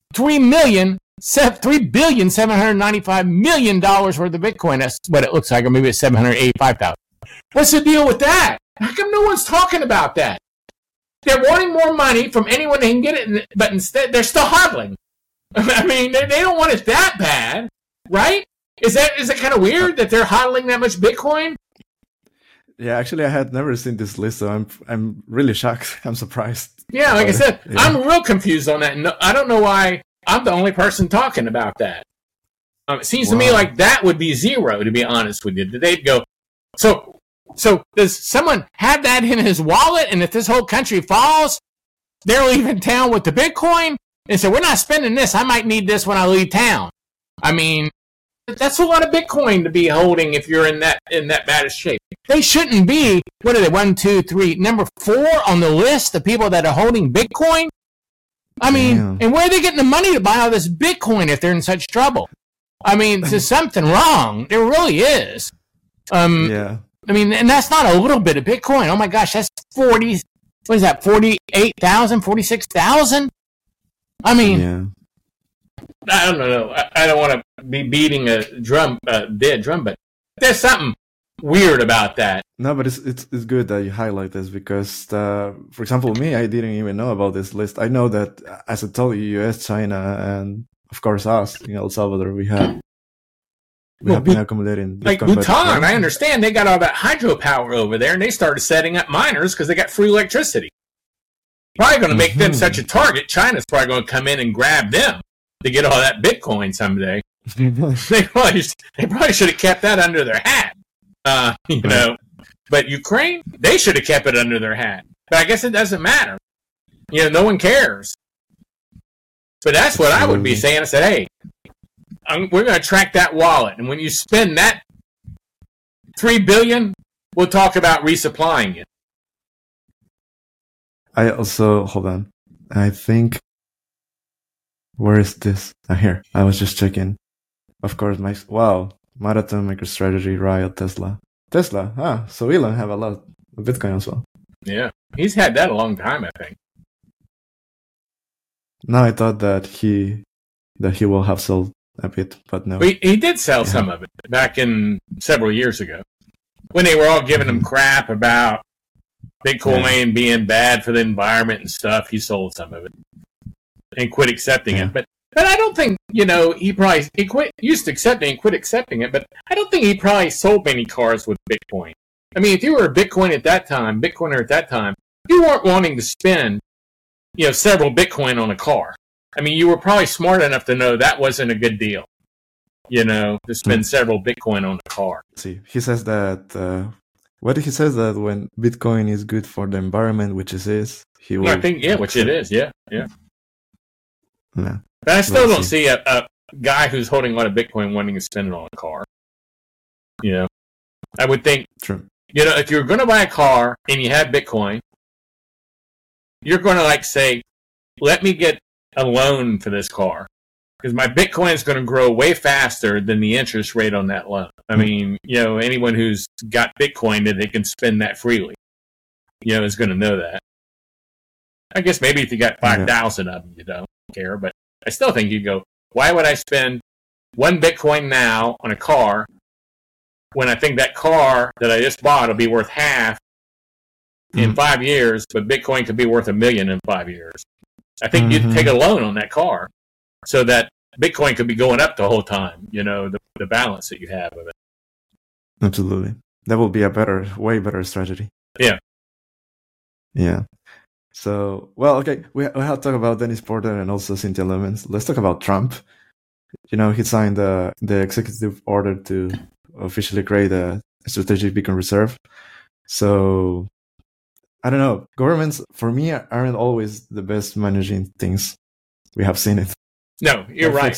S2: $3,795,000,000 worth of Bitcoin. That's what it looks like, or maybe it's 785,000. What's the deal with that? How come no one's talking about that? They're wanting more money from anyone they can get it, but instead they're still hodling. I mean, they don't want it that bad, right? Is it kind of weird that they're hodling that much Bitcoin?
S1: Yeah, actually, I had never seen this list, so I'm really shocked. I'm surprised.
S2: Yeah, like I said, I'm real confused on that. No, I don't know why I'm the only person talking about that. It seems to me like that would be zero, to be honest with you. They'd go, so does someone have that in his wallet, and if this whole country falls, they're leaving town with the Bitcoin? And so we're not spending this. I might need this when I leave town. I mean, that's a lot of Bitcoin to be holding if you're in that bad of shape. They shouldn't be, what are they, 1, 2, 3, number 4 on the list of people that are holding Bitcoin? I mean, and where are they getting the money to buy all this Bitcoin if they're in such trouble? I mean, there's something wrong. There really is. I mean, and that's not a little bit of Bitcoin. Oh my gosh, that's 48,000, 46,000? I mean, I don't know. I don't want to be beating a dead drum, but there's something weird about that.
S1: No, but it's good that you highlight this because, for example, me, I didn't even know about this list. I know that, as I told you, US, China, and of course us in El Salvador, we have been accumulating Bitcoin.
S2: Like Bhutan, I understand they got all that hydropower over there, and they started setting up miners because they got free electricity. Probably going to make them such a target. China's probably going to come in and grab them. to get all that Bitcoin someday. They probably should have kept that under their hat. You know, but Ukraine, they should have kept it under their hat. But I guess it doesn't matter. You know, no one cares. But that's what I would be saying. I said, hey, we're going to track that wallet, and when you spend that $3 billion, we'll talk about resupplying it.
S1: I also, hold on. I think, where is this? Here. I was just checking. Of course, Marathon, MicroStrategy, Riot, Tesla. So Elon have a lot of Bitcoin as well.
S2: Yeah, he's had that a long time, I think.
S1: No, I thought that he will have sold a bit, but no.
S2: He did sell some of it back in several years ago when they were all giving him crap about Bitcoin being bad for the environment and stuff. He sold some of it and quit accepting it. But I don't think, you know, he used to accept it and quit accepting it. But I don't think he probably sold many cars with Bitcoin. I mean, if you were a Bitcoiner at that time, you weren't wanting to spend, you know, several Bitcoin on a car. I mean, you were probably smart enough to know that wasn't a good deal, you know, to spend several Bitcoin on a car.
S1: See, he says that, he says that when Bitcoin is good for the environment, which it is, he will...
S2: I think, which it is, yeah.
S1: But
S2: I still don't see a guy who's holding a lot of Bitcoin wanting to spend it on a car. You know, I would think,
S1: True.
S2: You know, if you're going to buy a car and you have Bitcoin, you're going to say, let me get a loan for this car because my Bitcoin is going to grow way faster than the interest rate on that loan. I mean, you know, anyone who's got Bitcoin that they can spend that freely, you know, is going to know that. I guess maybe if you got 5,000 of them, you don't care, but I still think you'd go, why would I spend 1 Bitcoin now on a car when I think that car that I just bought will be worth half in 5 years, but Bitcoin could be worth $1 million in 5 years. I think you'd take a loan on that car so that Bitcoin could be going up the whole time, you know, the balance that you have of it.
S1: Absolutely. That will be a way better strategy.
S2: Yeah.
S1: Yeah. So, well, okay, we have to talk about Dennis Porter and also Cynthia Lumens. Let's talk about Trump. You know, he signed the executive order to officially create a strategic Bitcoin reserve. So, I don't know. Governments, for me, aren't always the best managing things. We have seen it.
S2: No, you're right.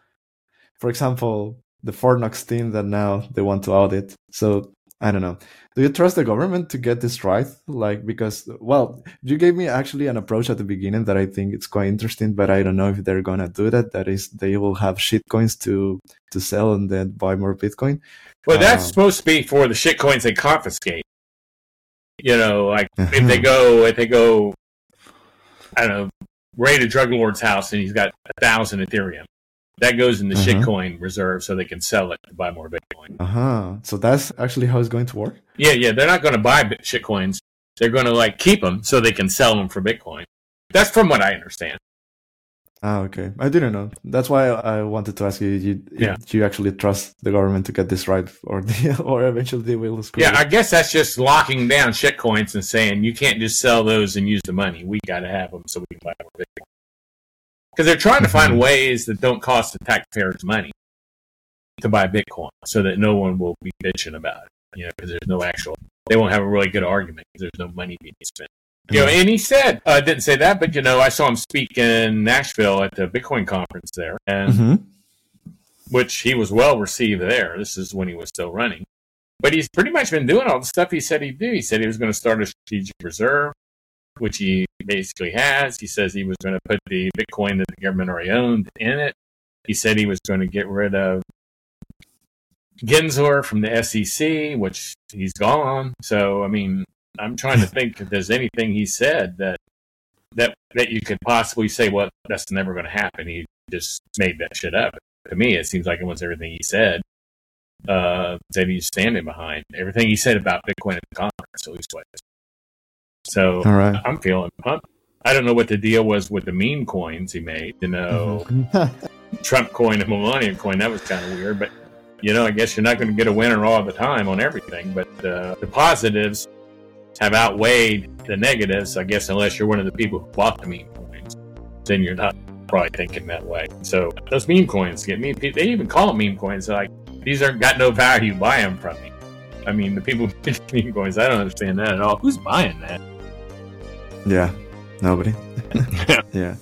S1: For example, the Fort Knox team that now they want to audit. So, I don't know. Do you trust the government to get this right? Because you gave me actually an approach at the beginning that I think it's quite interesting, but I don't know if they're going to do that. That is, they will have shit coins to sell and then buy more Bitcoin.
S2: Well, that's supposed to be for the shit coins they confiscate. You know, if they go, I don't know, raid a drug lord's house and he's got 1,000 Ethereum. That goes in the shitcoin reserve so they can sell it to buy more Bitcoin.
S1: So that's actually how it's going to work?
S2: Yeah. They're not going to buy shitcoins. They're going to keep them so they can sell them for Bitcoin. That's from what I understand.
S1: Okay. I didn't know. That's why I wanted to ask you, if you actually trust the government to get this right or eventually they will screw it.
S2: I guess that's just locking down shitcoins and saying you can't just sell those and use the money. We got to have them so we can buy more Bitcoin. Because they're trying to find ways that don't cost the taxpayers money to buy Bitcoin so that no one will be bitching about it. You know, because there's no they won't have a really good argument because there's no money being spent. You know, and he said, didn't say that, but, you know, I saw him speak in Nashville at the Bitcoin conference there, and which he was well received there. This is when he was still running. But he's pretty much been doing all the stuff he said he'd do. He said he was going to start a strategic reserve, which he basically has. He says he was going to put the Bitcoin that the government already owned in it. He said he was going to get rid of Gensler from the SEC, which he's gone. So, I mean, I'm trying to think if there's anything he said that you could possibly say, well, that's never going to happen. He just made that shit up. To me, it seems like it was everything he said that he's standing behind. Everything he said about Bitcoin at the conference, at least what. So I'm feeling pumped. I don't know what the deal was with the meme coins he made. You know, Trump coin and Melania coin. That was kind of weird. But, you know, I guess you're not going to get a winner all the time on everything. But the positives have outweighed the negatives, I guess, unless you're one of the people who bought the meme coins. Then you're not probably thinking that way. So those meme coins get me. They even call them meme coins. They're like, these are got no value. Buy them from me. I mean, the people who get meme coins, I don't understand that at all. Who's buying that?
S1: Yeah, nobody. Yeah.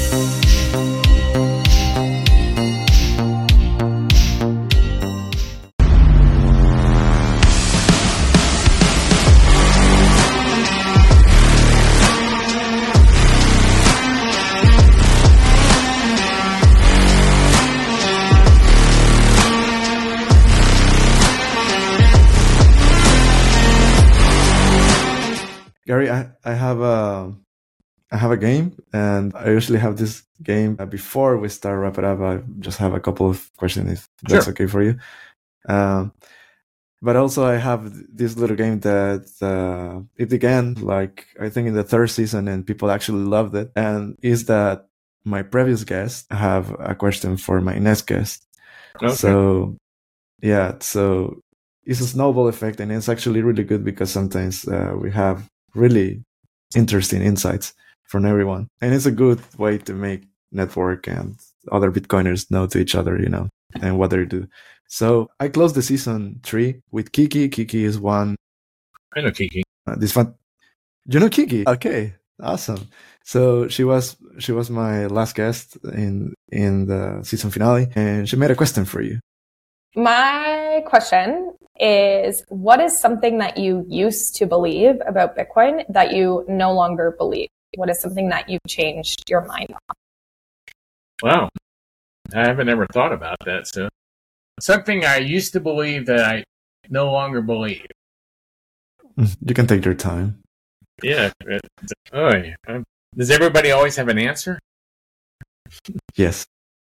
S1: Gary, I have a game, and I usually have this game before we start wrap it up. I just have a couple of questions, if that's okay for you. But also I have this little game that it began like I think in the third season, and people actually loved it. And is that my previous guest have a question for my next guest? Okay. So yeah, so it's a snowball effect, and it's actually really good because sometimes we have really interesting insights from everyone, and it's a good way to make network and other Bitcoiners know to each other, and what they do. So I closed the season 3 with Kiki. Kiki is one.
S2: I know Kiki.
S1: This fun. You know Kiki? Okay, awesome. So she was my last guest in the season finale, and she made a question for you.
S3: My question is, what is something that you used to believe about Bitcoin that you no longer believe? What is something that you've changed your mind on?
S2: Wow. I haven't ever thought about that. So something I used to believe that I no longer believe.
S1: You can take your time.
S2: Yeah. Does everybody always have an answer?
S1: Yes.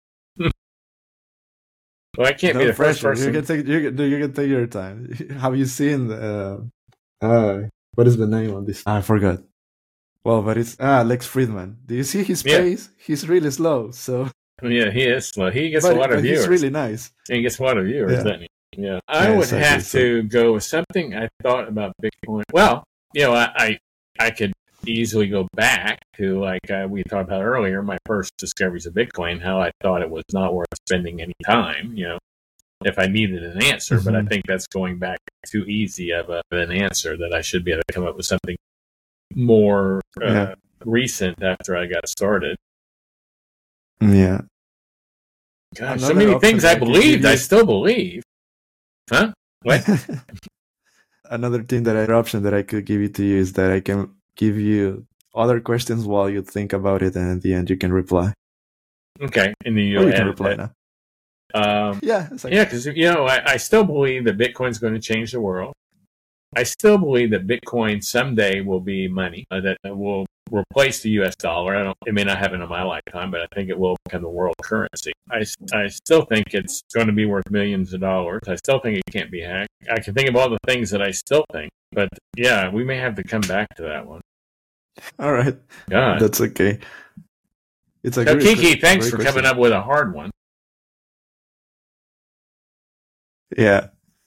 S2: Well, I can't be the first person.
S1: You can take your time. Have you seen what is the name of this? I forgot. Well, but it's Lex Friedman. Do you see his pace? He's really slow. So
S2: yeah, he is slow. He gets a lot of viewers.
S1: He's really nice.
S2: He gets a lot of viewers, doesn't he? Yeah. I would have to go with something I thought about Bitcoin. Well, I could easily go back to like we talked about earlier, my first discoveries of Bitcoin, how I thought it was not worth spending any time, if I needed an answer. Mm-hmm. But I think that's going back too easy of an answer, that I should be able to come up with something more recent after I got started.
S1: Yeah.
S2: Gosh, so many things I believed, I still believe. Huh? What?
S1: Another option that I could give it to you is that I can give you other questions while you think about it, and at the end you can reply.
S2: Okay, and then you
S1: can reply now.
S2: Because I still believe that Bitcoin's going to change the world. I still believe that Bitcoin someday will be money that will replace the U.S. dollar. It may not happen in my lifetime, but I think it will become the world currency. I still think it's going to be worth millions of dollars. I still think it can't be hacked. I can think of all the things that I still think, but yeah, we may have to come back to that one.
S1: All right.
S2: God.
S1: That's okay. It's a
S2: Kiki, thanks for coming up with a hard one.
S1: Yeah.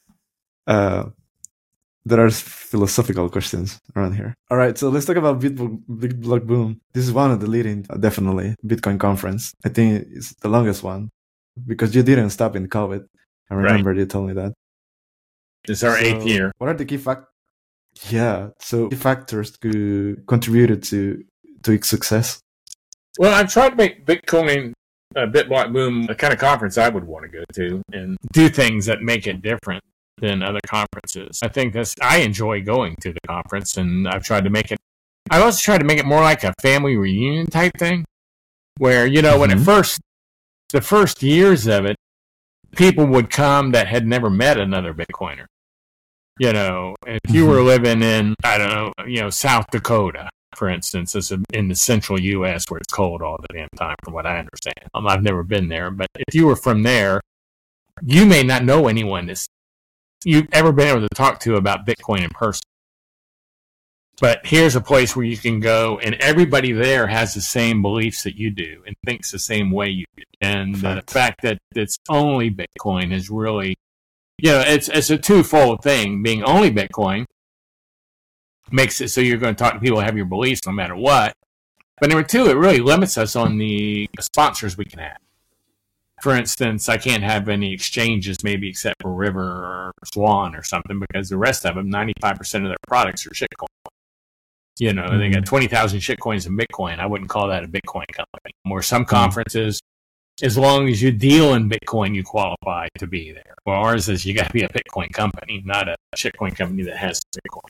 S1: There are philosophical questions around here. All right, so let's talk about Big Block Boom. This is one of the leading, definitely, Bitcoin conference. I think it's the longest one because you didn't stop in COVID. I remember you told me that.
S2: It's our 8th year.
S1: What are the key factors? Yeah, so key factors contributed to its success.
S2: Well, I've tried to make Bitcoin BitBlock Boom the kind of conference I would want to go to and do things that make it different than other conferences. I think I enjoy going to the conference, and I've also tried to make it more like a family reunion type thing, where, when the first years of it, people would come that had never met another Bitcoiner. And if you were living in, I don't know, South Dakota, for instance, in the central U.S. where it's cold all the damn time, from what I understand. I've never been there, but if you were from there, you may not know anyone you've ever been able to talk to about Bitcoin in person. But here's a place where you can go, and everybody there has the same beliefs that you do and thinks the same way you do. And the fact that it's only Bitcoin is really, it's a twofold thing. Being only Bitcoin makes it so you're going to talk to people who have your beliefs no matter what. But number two, it really limits us on the sponsors we can have. For instance, I can't have any exchanges, maybe except for River or Swan or something, because the rest of them, 95% of their products are shitcoin. You know, they got 20,000 shitcoins in Bitcoin. I wouldn't call that a Bitcoin company. Or some conferences, as long as you deal in Bitcoin, you qualify to be there. Well, ours is you got to be a Bitcoin company, not a shitcoin company that has Bitcoin.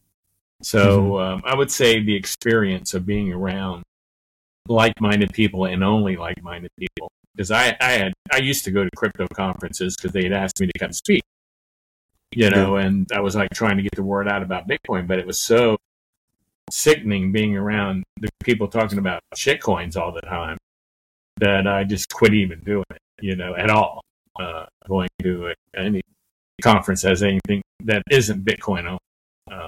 S2: So I would say the experience of being around like-minded people and only like-minded people. Because I used to go to crypto conferences because they'd asked me to come speak, you know, and I was like trying to get the word out about Bitcoin, but it was so sickening being around the people talking about shitcoins all the time that I just quit even doing it, you know, at all. Going to any conference has anything that isn't Bitcoin on.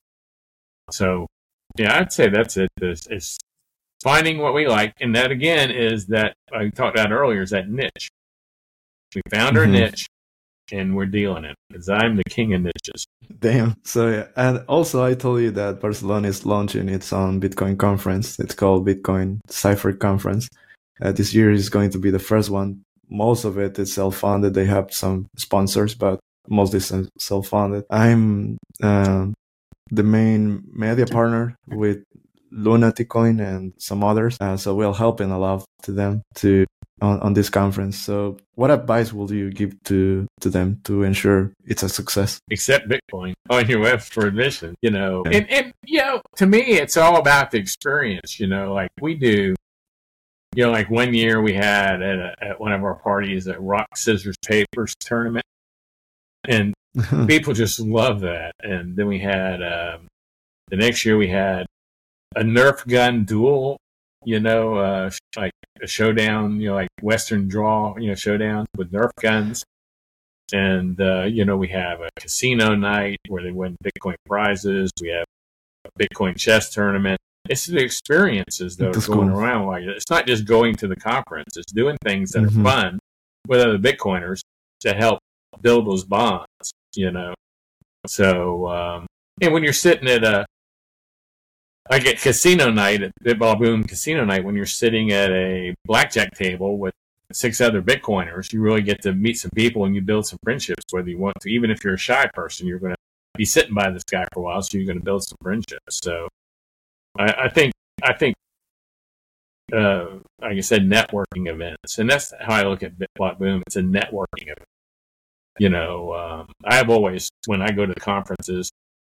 S2: So, yeah, I'd say that's it. It's finding what we like, and that again is that I talked about earlier is that niche. We found our niche, and we're dealing it because I'm the king of niches.
S1: Damn. So yeah, and also I told you that Barcelona is launching its own Bitcoin conference. It's called Bitcoin Cypher Conference. This year is going to be the first one. Most of it is self-funded. They have some sponsors, but mostly self-funded. I'm the main media partner with Lunaticoin and some others. So we're helping a lot to them on this conference. So what advice will you give to them to ensure it's a success?
S2: Accept Bitcoin on your web for admission, you know. And you know, to me, it's all about the experience, you know, like we do. You know, like one year we had at one of our parties a rock, scissors, papers tournament. And people just love that. And then we had, the next year we had a Nerf gun duel, you know, like a showdown, you know, like Western draw, you know, showdown with Nerf guns. And, you know, we have a casino night where they win Bitcoin prizes. We have a Bitcoin chess tournament. It's the experiences that are going around. Like it's not just going to the conference. It's doing things that are fun with other Bitcoiners to help build those bonds, you know. So, and when you're sitting at I get casino night at Bitball Boom Casino Night, when you're sitting at a blackjack table with 6 other Bitcoiners, you really get to meet some people and you build some friendships, whether you want to. Even if you're a shy person, you're going to be sitting by this guy for a while, so you're going to build some friendships. So I think, like I said, networking events, and that's how I look at BitBlock Boom. It's a networking event. You know, I've always, when I go to the conferences,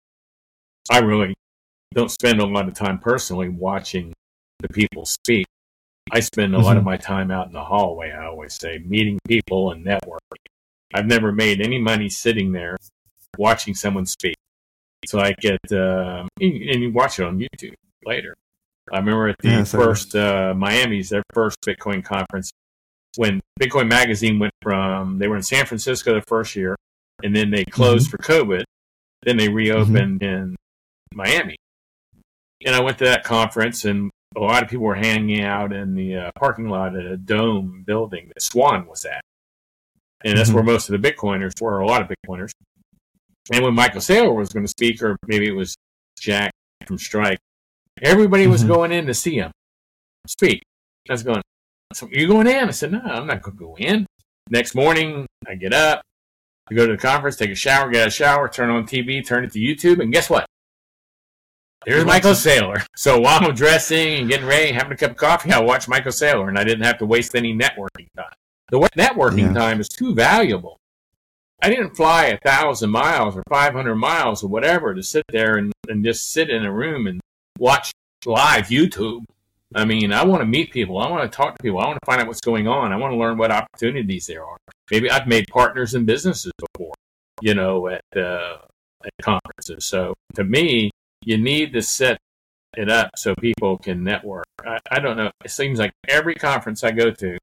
S2: I really don't spend a lot of time personally watching the people speak. I spend a lot of my time out in the hallway, I always say, meeting people and networking. I've never made any money sitting there watching someone speak. So I get, and you watch it on YouTube later. I remember at the first Miami's, their first Bitcoin conference, when Bitcoin Magazine went from, they were in San Francisco the first year, and then they closed for COVID. Then they reopened in Miami. And I went to that conference, and a lot of people were hanging out in the parking lot at a dome building that Swan was at. And that's where most of the Bitcoiners were, a lot of Bitcoiners. And when Michael Saylor was going to speak, or maybe it was Jack from Strike, everybody was going in to see him speak. I was going, so you going in? I said, no, I'm not going to go in. Next morning, I get up, I go to the conference, take a shower, get a shower, turn on TV, turn it to YouTube, and guess what? There's Michael Saylor. So while I'm dressing and getting ready, having a cup of coffee, I watch Michael Saylor, and I didn't have to waste any networking time. The networking time is too valuable. I didn't fly 1,000 miles or 500 miles or whatever to sit there and just sit in a room and watch live YouTube. I mean, I want to meet people. I want to talk to people. I want to find out what's going on. I want to learn what opportunities there are. Maybe I've made partners in businesses before, you know, at conferences. So to me, you need to set it up so people can network. I don't know. It seems like every conference I go to,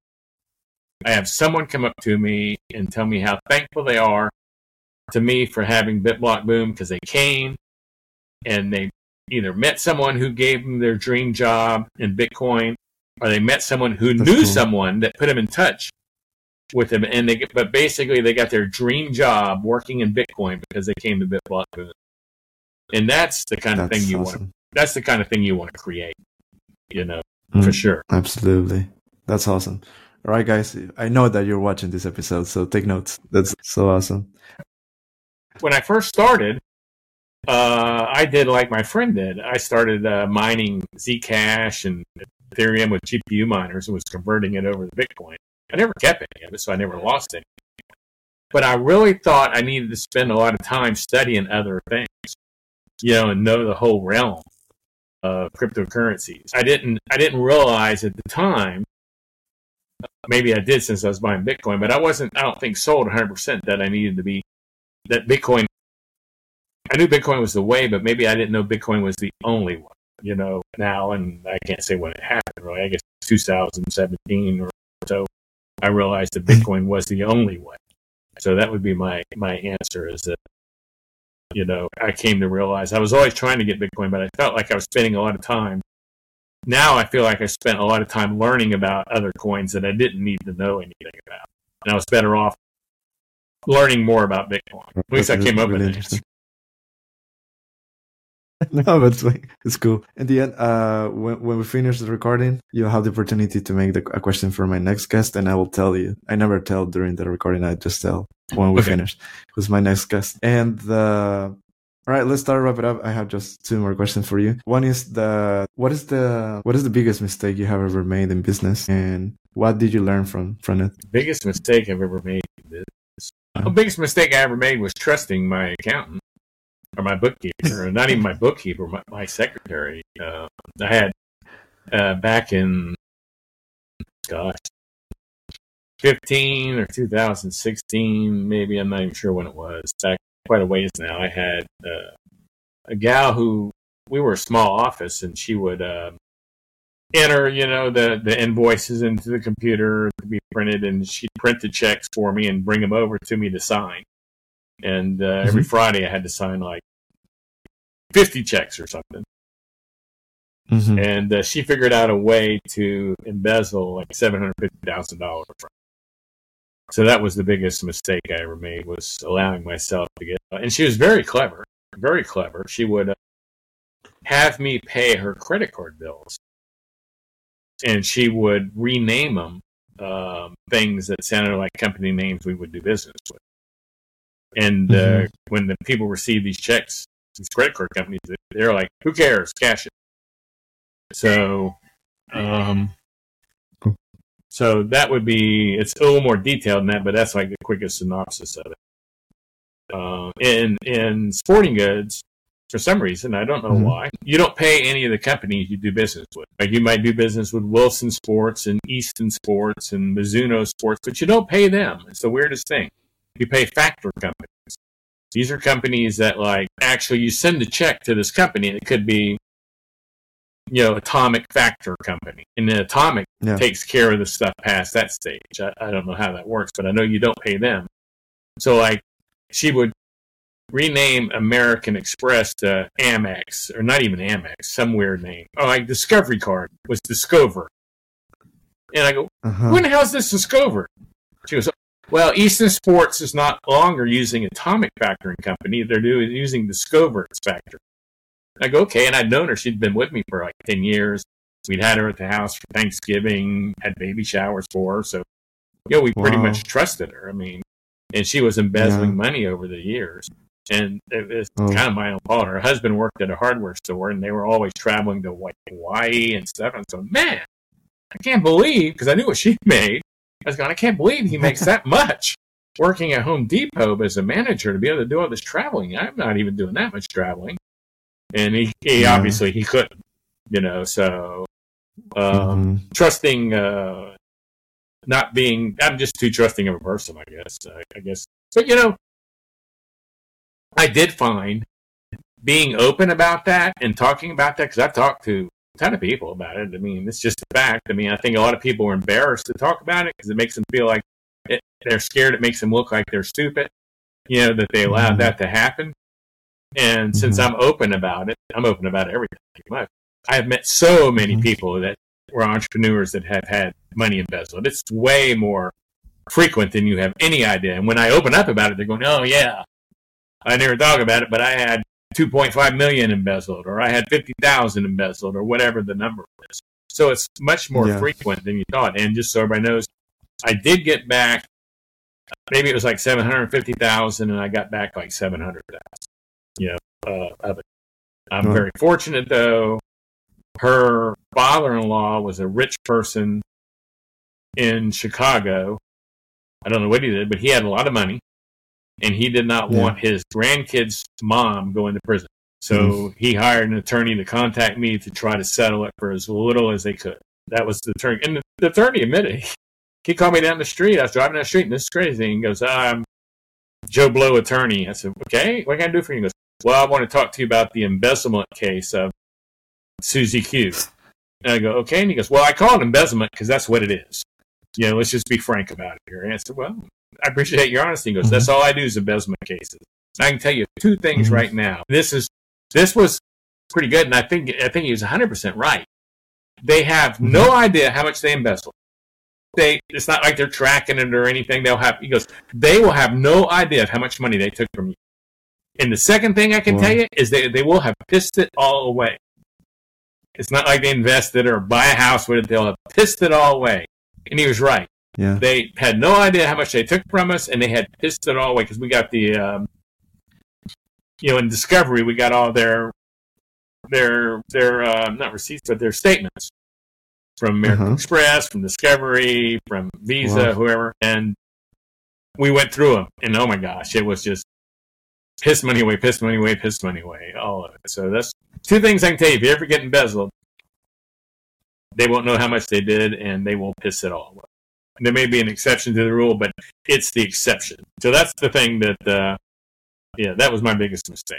S2: I have someone come up to me and tell me how thankful they are to me for having BitBlock Boom because they came and they either met someone who gave them their dream job in Bitcoin, or they met someone who knew someone that put them in touch with them, and but basically they got their dream job working in Bitcoin because they came to BitBlock Boom. And that's the kind of thing you want. That's the kind of thing you want to create. for sure.
S1: Absolutely. That's awesome. All right, guys. I know that you're watching this episode, so take notes. That's so awesome.
S2: When I first started, I did like my friend did. I started mining Zcash and Ethereum with GPU miners and was converting it over to Bitcoin. I never kept any of it, so I never lost any. But I really thought I needed to spend a lot of time studying other things, and know the whole realm of cryptocurrencies. I didn't realize at the time, maybe I did since I was buying Bitcoin, but I don't think sold 100% that I needed to be, that Bitcoin, I knew Bitcoin was the way, but maybe I didn't know Bitcoin was the only one, now, and I can't say when it happened, really. I guess 2017 or so, I realized that Bitcoin was the only way. So that would be my answer, is that, I came to realize I was always trying to get Bitcoin, but I felt like I was spending a lot of time. Now I feel like I spent a lot of time learning about other coins that I didn't need to know anything about. And I was better off learning more about Bitcoin. At least I came up with it.
S1: No, but it's cool. In the end, when we finish the recording, you'll have the opportunity to make a question for my next guest, and I will tell you. I never tell during the recording. I just tell when we finish who's my next guest. And all right, let's start wrap it up. I have just two more questions for you. One is what is the biggest mistake you have ever made in business, and what did you learn from it?
S2: Biggest mistake I've ever made in business. The biggest mistake I ever made was trusting my accountant. Or my bookkeeper, or not even my bookkeeper, my secretary. I had back in, 15 or 2016, maybe, I'm not even sure when it was, back quite a ways now. I had a gal who, we were a small office, and she would enter, the invoices into the computer to be printed, and she'd print the checks for me and bring them over to me to sign. And every Friday I had to sign like 50 checks or something. And she figured out a way to embezzle like $750,000. So that was the biggest mistake I ever made, was allowing myself to get. And she was very clever, very clever. She would have me pay her credit card bills, and she would rename them things that sounded like company names we would do business with. And when the people receive these checks, these credit card companies, they're like, "Who cares? Cash it." So, so that would be. It's a little more detailed than that, but that's like the quickest synopsis of it. In sporting goods, for some reason, I don't know why, you don't pay any of the companies you do business with. Like, you might do business with Wilson Sports and Easton Sports and Mizuno Sports, but you don't pay them. It's the weirdest thing. You pay factor companies. These are companies that, like, actually you send a check to this company, and it could be, Atomic Factor Company. And then Atomic takes care of the stuff past that stage. I don't know how that works, but I know you don't pay them. So, like, she would rename American Express to Amex, or not even Amex, some weird name. Oh, like Discovery Card was Discover. And I go, when the hell is this Discover? She goes, well, Easton Sports is not longer using Atomic Factoring Company. They're using Discover Factor. I go, okay. And I'd known her. She'd been with me for like 10 years. We'd had her at the house for Thanksgiving, had baby showers for her. So, we pretty much trusted her. I mean, and she was embezzling money over the years. And it was kind of my own fault. Her husband worked at a hardware store, and they were always traveling to Hawaii and stuff. And so, man, I can't believe, because I knew what she made. I was going, I can't believe he makes that much working at Home Depot as a manager to be able to do all this traveling. I'm not even doing that much traveling. And he obviously he couldn't, so trusting, not being, I'm just too trusting of a person, I guess. But, I did find being open about that and talking about that, because I've talked to a ton of people about it. I mean, it's just a fact. I mean, I think a lot of people are embarrassed to talk about it because it makes them feel like they're scared. It makes them look like they're stupid, that they allowed that to happen. And since I'm open about it, I'm open about everything. I have met so many people that were entrepreneurs that have had money embezzled. It's way more frequent than you have any idea. And when I open up about it, they're going, "Oh yeah, I never thought about it, but I had 2.5 million embezzled, or I had 50,000 embezzled, or whatever the number is." So it's much more
S1: Yeah.
S2: frequent than you thought. And just so everybody knows, I did get back, maybe it was like 750,000, and I got back like 700,000, of it. I'm very fortunate, though. Her father-in-law was a rich person in Chicago. I don't know what he did, but he had a lot of money, and he did not want his grandkid's mom going to prison. So he hired an attorney to contact me to try to settle it for as little as they could. That was the attorney. And the attorney admitted, he called me down the street. I was driving down the street, and this is crazy. He goes, I'm Joe Blow attorney. I said, okay, what can I do for you? He goes, well, I want to talk to you about the embezzlement case of Susie Q. And I go, okay. And he goes, well, I call it embezzlement because that's what it is. Let's just be frank about it here. And I said, well, I appreciate your honesty. He goes, that's all I do is embezzlement cases. And I can tell you two things right now. This was pretty good, and I think he was 100% right. They have no idea how much they embezzle. It's not like they're tracking it or anything. He goes, they will have no idea of how much money they took from you. And the second thing I can tell you is they will have pissed it all away. It's not like they invested or buy a house with it. They'll have pissed it all away. And he was right.
S1: Yeah.
S2: They had no idea how much they took from us, and they had pissed it all away because we got the, in Discovery, we got all their not receipts, but their statements from American Express, from Discovery, from Visa, whoever. And we went through them, and oh my gosh, it was just piss money away, piss money away, piss money away, all of it. So that's two things I can tell you. If you ever get embezzled, they won't know how much they did, and they will piss it all away. There may be an exception to the rule, but it's the exception. So that's the thing that, that was my biggest mistake.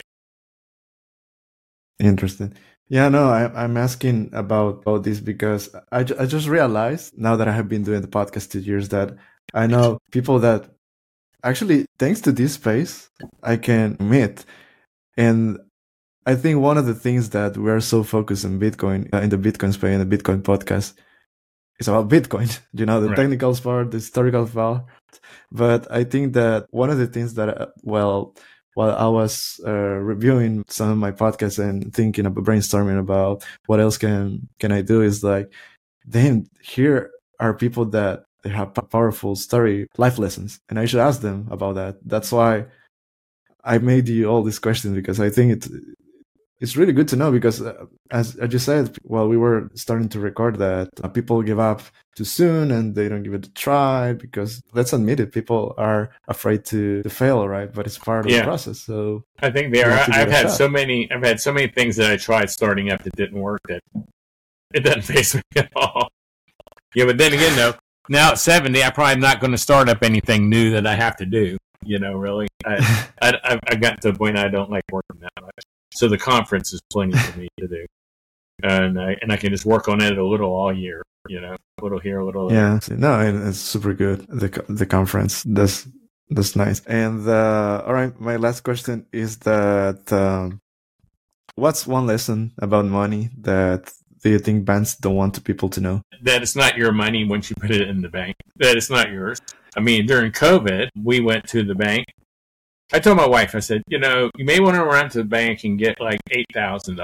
S1: Interesting. Yeah, no, I'm asking about this because I just realized now that I have been doing the podcast 2 years that I know people that actually, thanks to this space, I can meet. And I think one of the things that we're so focused on Bitcoin, in the Bitcoin space, in the Bitcoin podcast, is about Bitcoin, the technical part, the historical part. But I think that one of the things that, while I was reviewing some of my podcasts and thinking about brainstorming about what else can I do, is like, damn, here are people that they have powerful story, life lessons, and I should ask them about that. That's why I made you all these questions, because I think it's really good to know, because as you said, while we were starting to record, that people give up too soon and they don't give it a try, because let's admit it, people are afraid to fail, right? But it's part of the process. So
S2: I think they are. I've had so many things that I tried starting up that didn't work, that it doesn't faze me at all. Yeah, but then again, though, now at 70, I'm probably not going to start up anything new that I have to do. Really, I've gotten to the point I don't like working that much. So the conference is plenty for me to do, and I can just work on it a little all year. A little here, a little there.
S1: Yeah, no, and it's super good. The conference, that's nice. And all right, my last question is that what's one lesson about money that do you think banks don't want people to know?
S2: That it's not your money once you put it in the bank. That it's not yours. I mean, during COVID, we went to the bank. I told my wife, I said, you may want to run to the bank and get like $8,000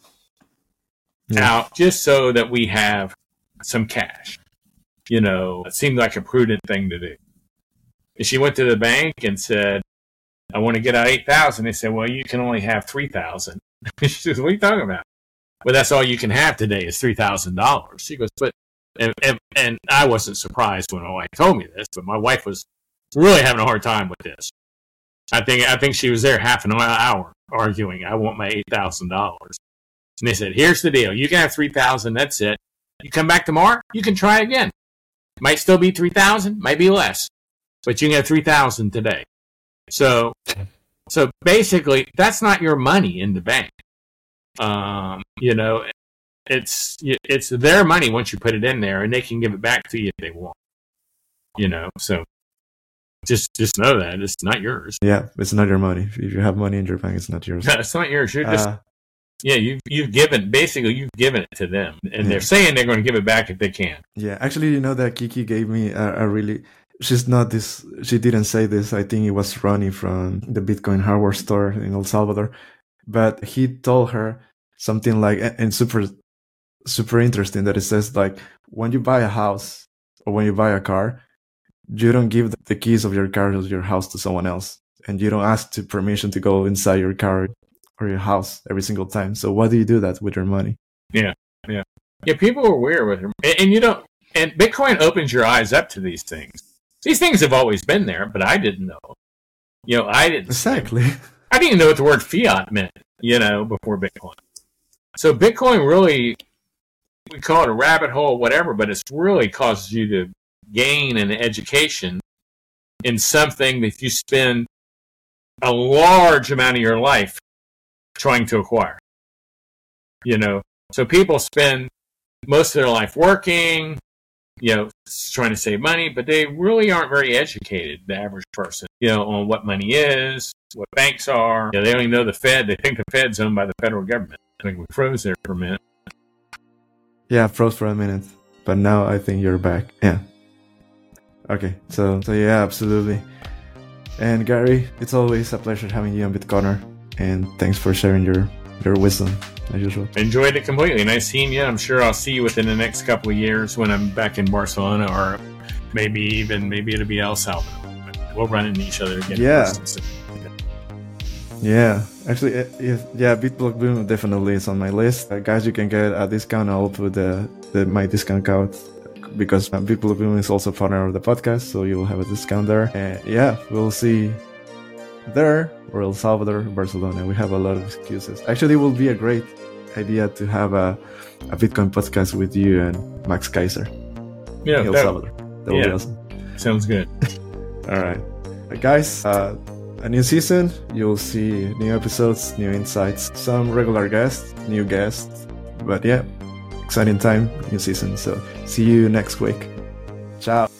S2: out, just so that we have some cash. It seemed like a prudent thing to do. And she went to the bank and said, I want to get out 8,000. They said, well, you can only have 3,000. She says, what are you talking about? Well, that's all you can have today is $3,000. She goes, but, and I wasn't surprised when my wife told me this, but my wife was really having a hard time with this. I think she was there half an hour arguing, I want my $8,000. And they said, here's the deal. You can have 3,000. That's it. You come back tomorrow, you can try again. Might still be 3,000, might be less, but you can have 3,000 today. So basically, that's not your money in the bank. It's their money once you put it in there, and they can give it back to you if they want. So just know that it's not yours.
S1: Yeah, it's not your money. If you have money in your bank, it's not yours.
S2: It's not yours. You're just you've given it to them, and they're saying they're going to give it back if they can.
S1: Yeah, actually, that Kiki gave me a really. She's not this. She didn't say this. I think it was Ronnie from the Bitcoin hardware store in El Salvador, but he told her something like, and super super interesting that it says like when you buy a house or when you buy a car, you don't give the keys of your car or your house to someone else, and you don't ask to permission to go inside your car or your house every single time. So why do you do that with your money?
S2: Yeah. People are weird with it, and you don't. And Bitcoin opens your eyes up to these things. These things have always been there, but I didn't know. I didn't.
S1: Exactly.
S2: I didn't even know what the word fiat meant. Before Bitcoin. So Bitcoin really, we call it a rabbit hole, whatever, but it's really causes you to gain an education in something that you spend a large amount of your life trying to acquire. So people spend most of their life working, trying to save money, but they really aren't very educated, the average person, on what money is, what banks are. They don't even know the Fed. They think the Fed's owned by the federal government. I think we froze there for a minute.
S1: Yeah, froze for a minute, but now I think you're back. Yeah. Okay, so yeah, absolutely. And Gary, it's always a pleasure having you on Bitcoiner, and thanks for sharing your wisdom as usual.
S2: Enjoyed it completely. Nice seeing you. I'm sure I'll see you within the next couple of years when I'm back in Barcelona, or maybe it'll be El Salvador. We'll run into each other again.
S1: Yeah. Yeah, actually, BitBlock Boom definitely is on my list. Guys, you can get a discount. I'll put my discount code because BitBlock Boom is also partner of the podcast, so you'll have a discount there. And yeah, we'll see there or El Salvador, Barcelona. We have a lot of excuses. Actually, it will be a great idea to have a Bitcoin podcast with you and Max Kaiser.
S2: Yeah,
S1: El Salvador. That will be awesome.
S2: Sounds good.
S1: All right, guys. A new season, you'll see new episodes, new insights, some regular guests, new guests. But yeah, exciting time, new season. So see you next week. Ciao.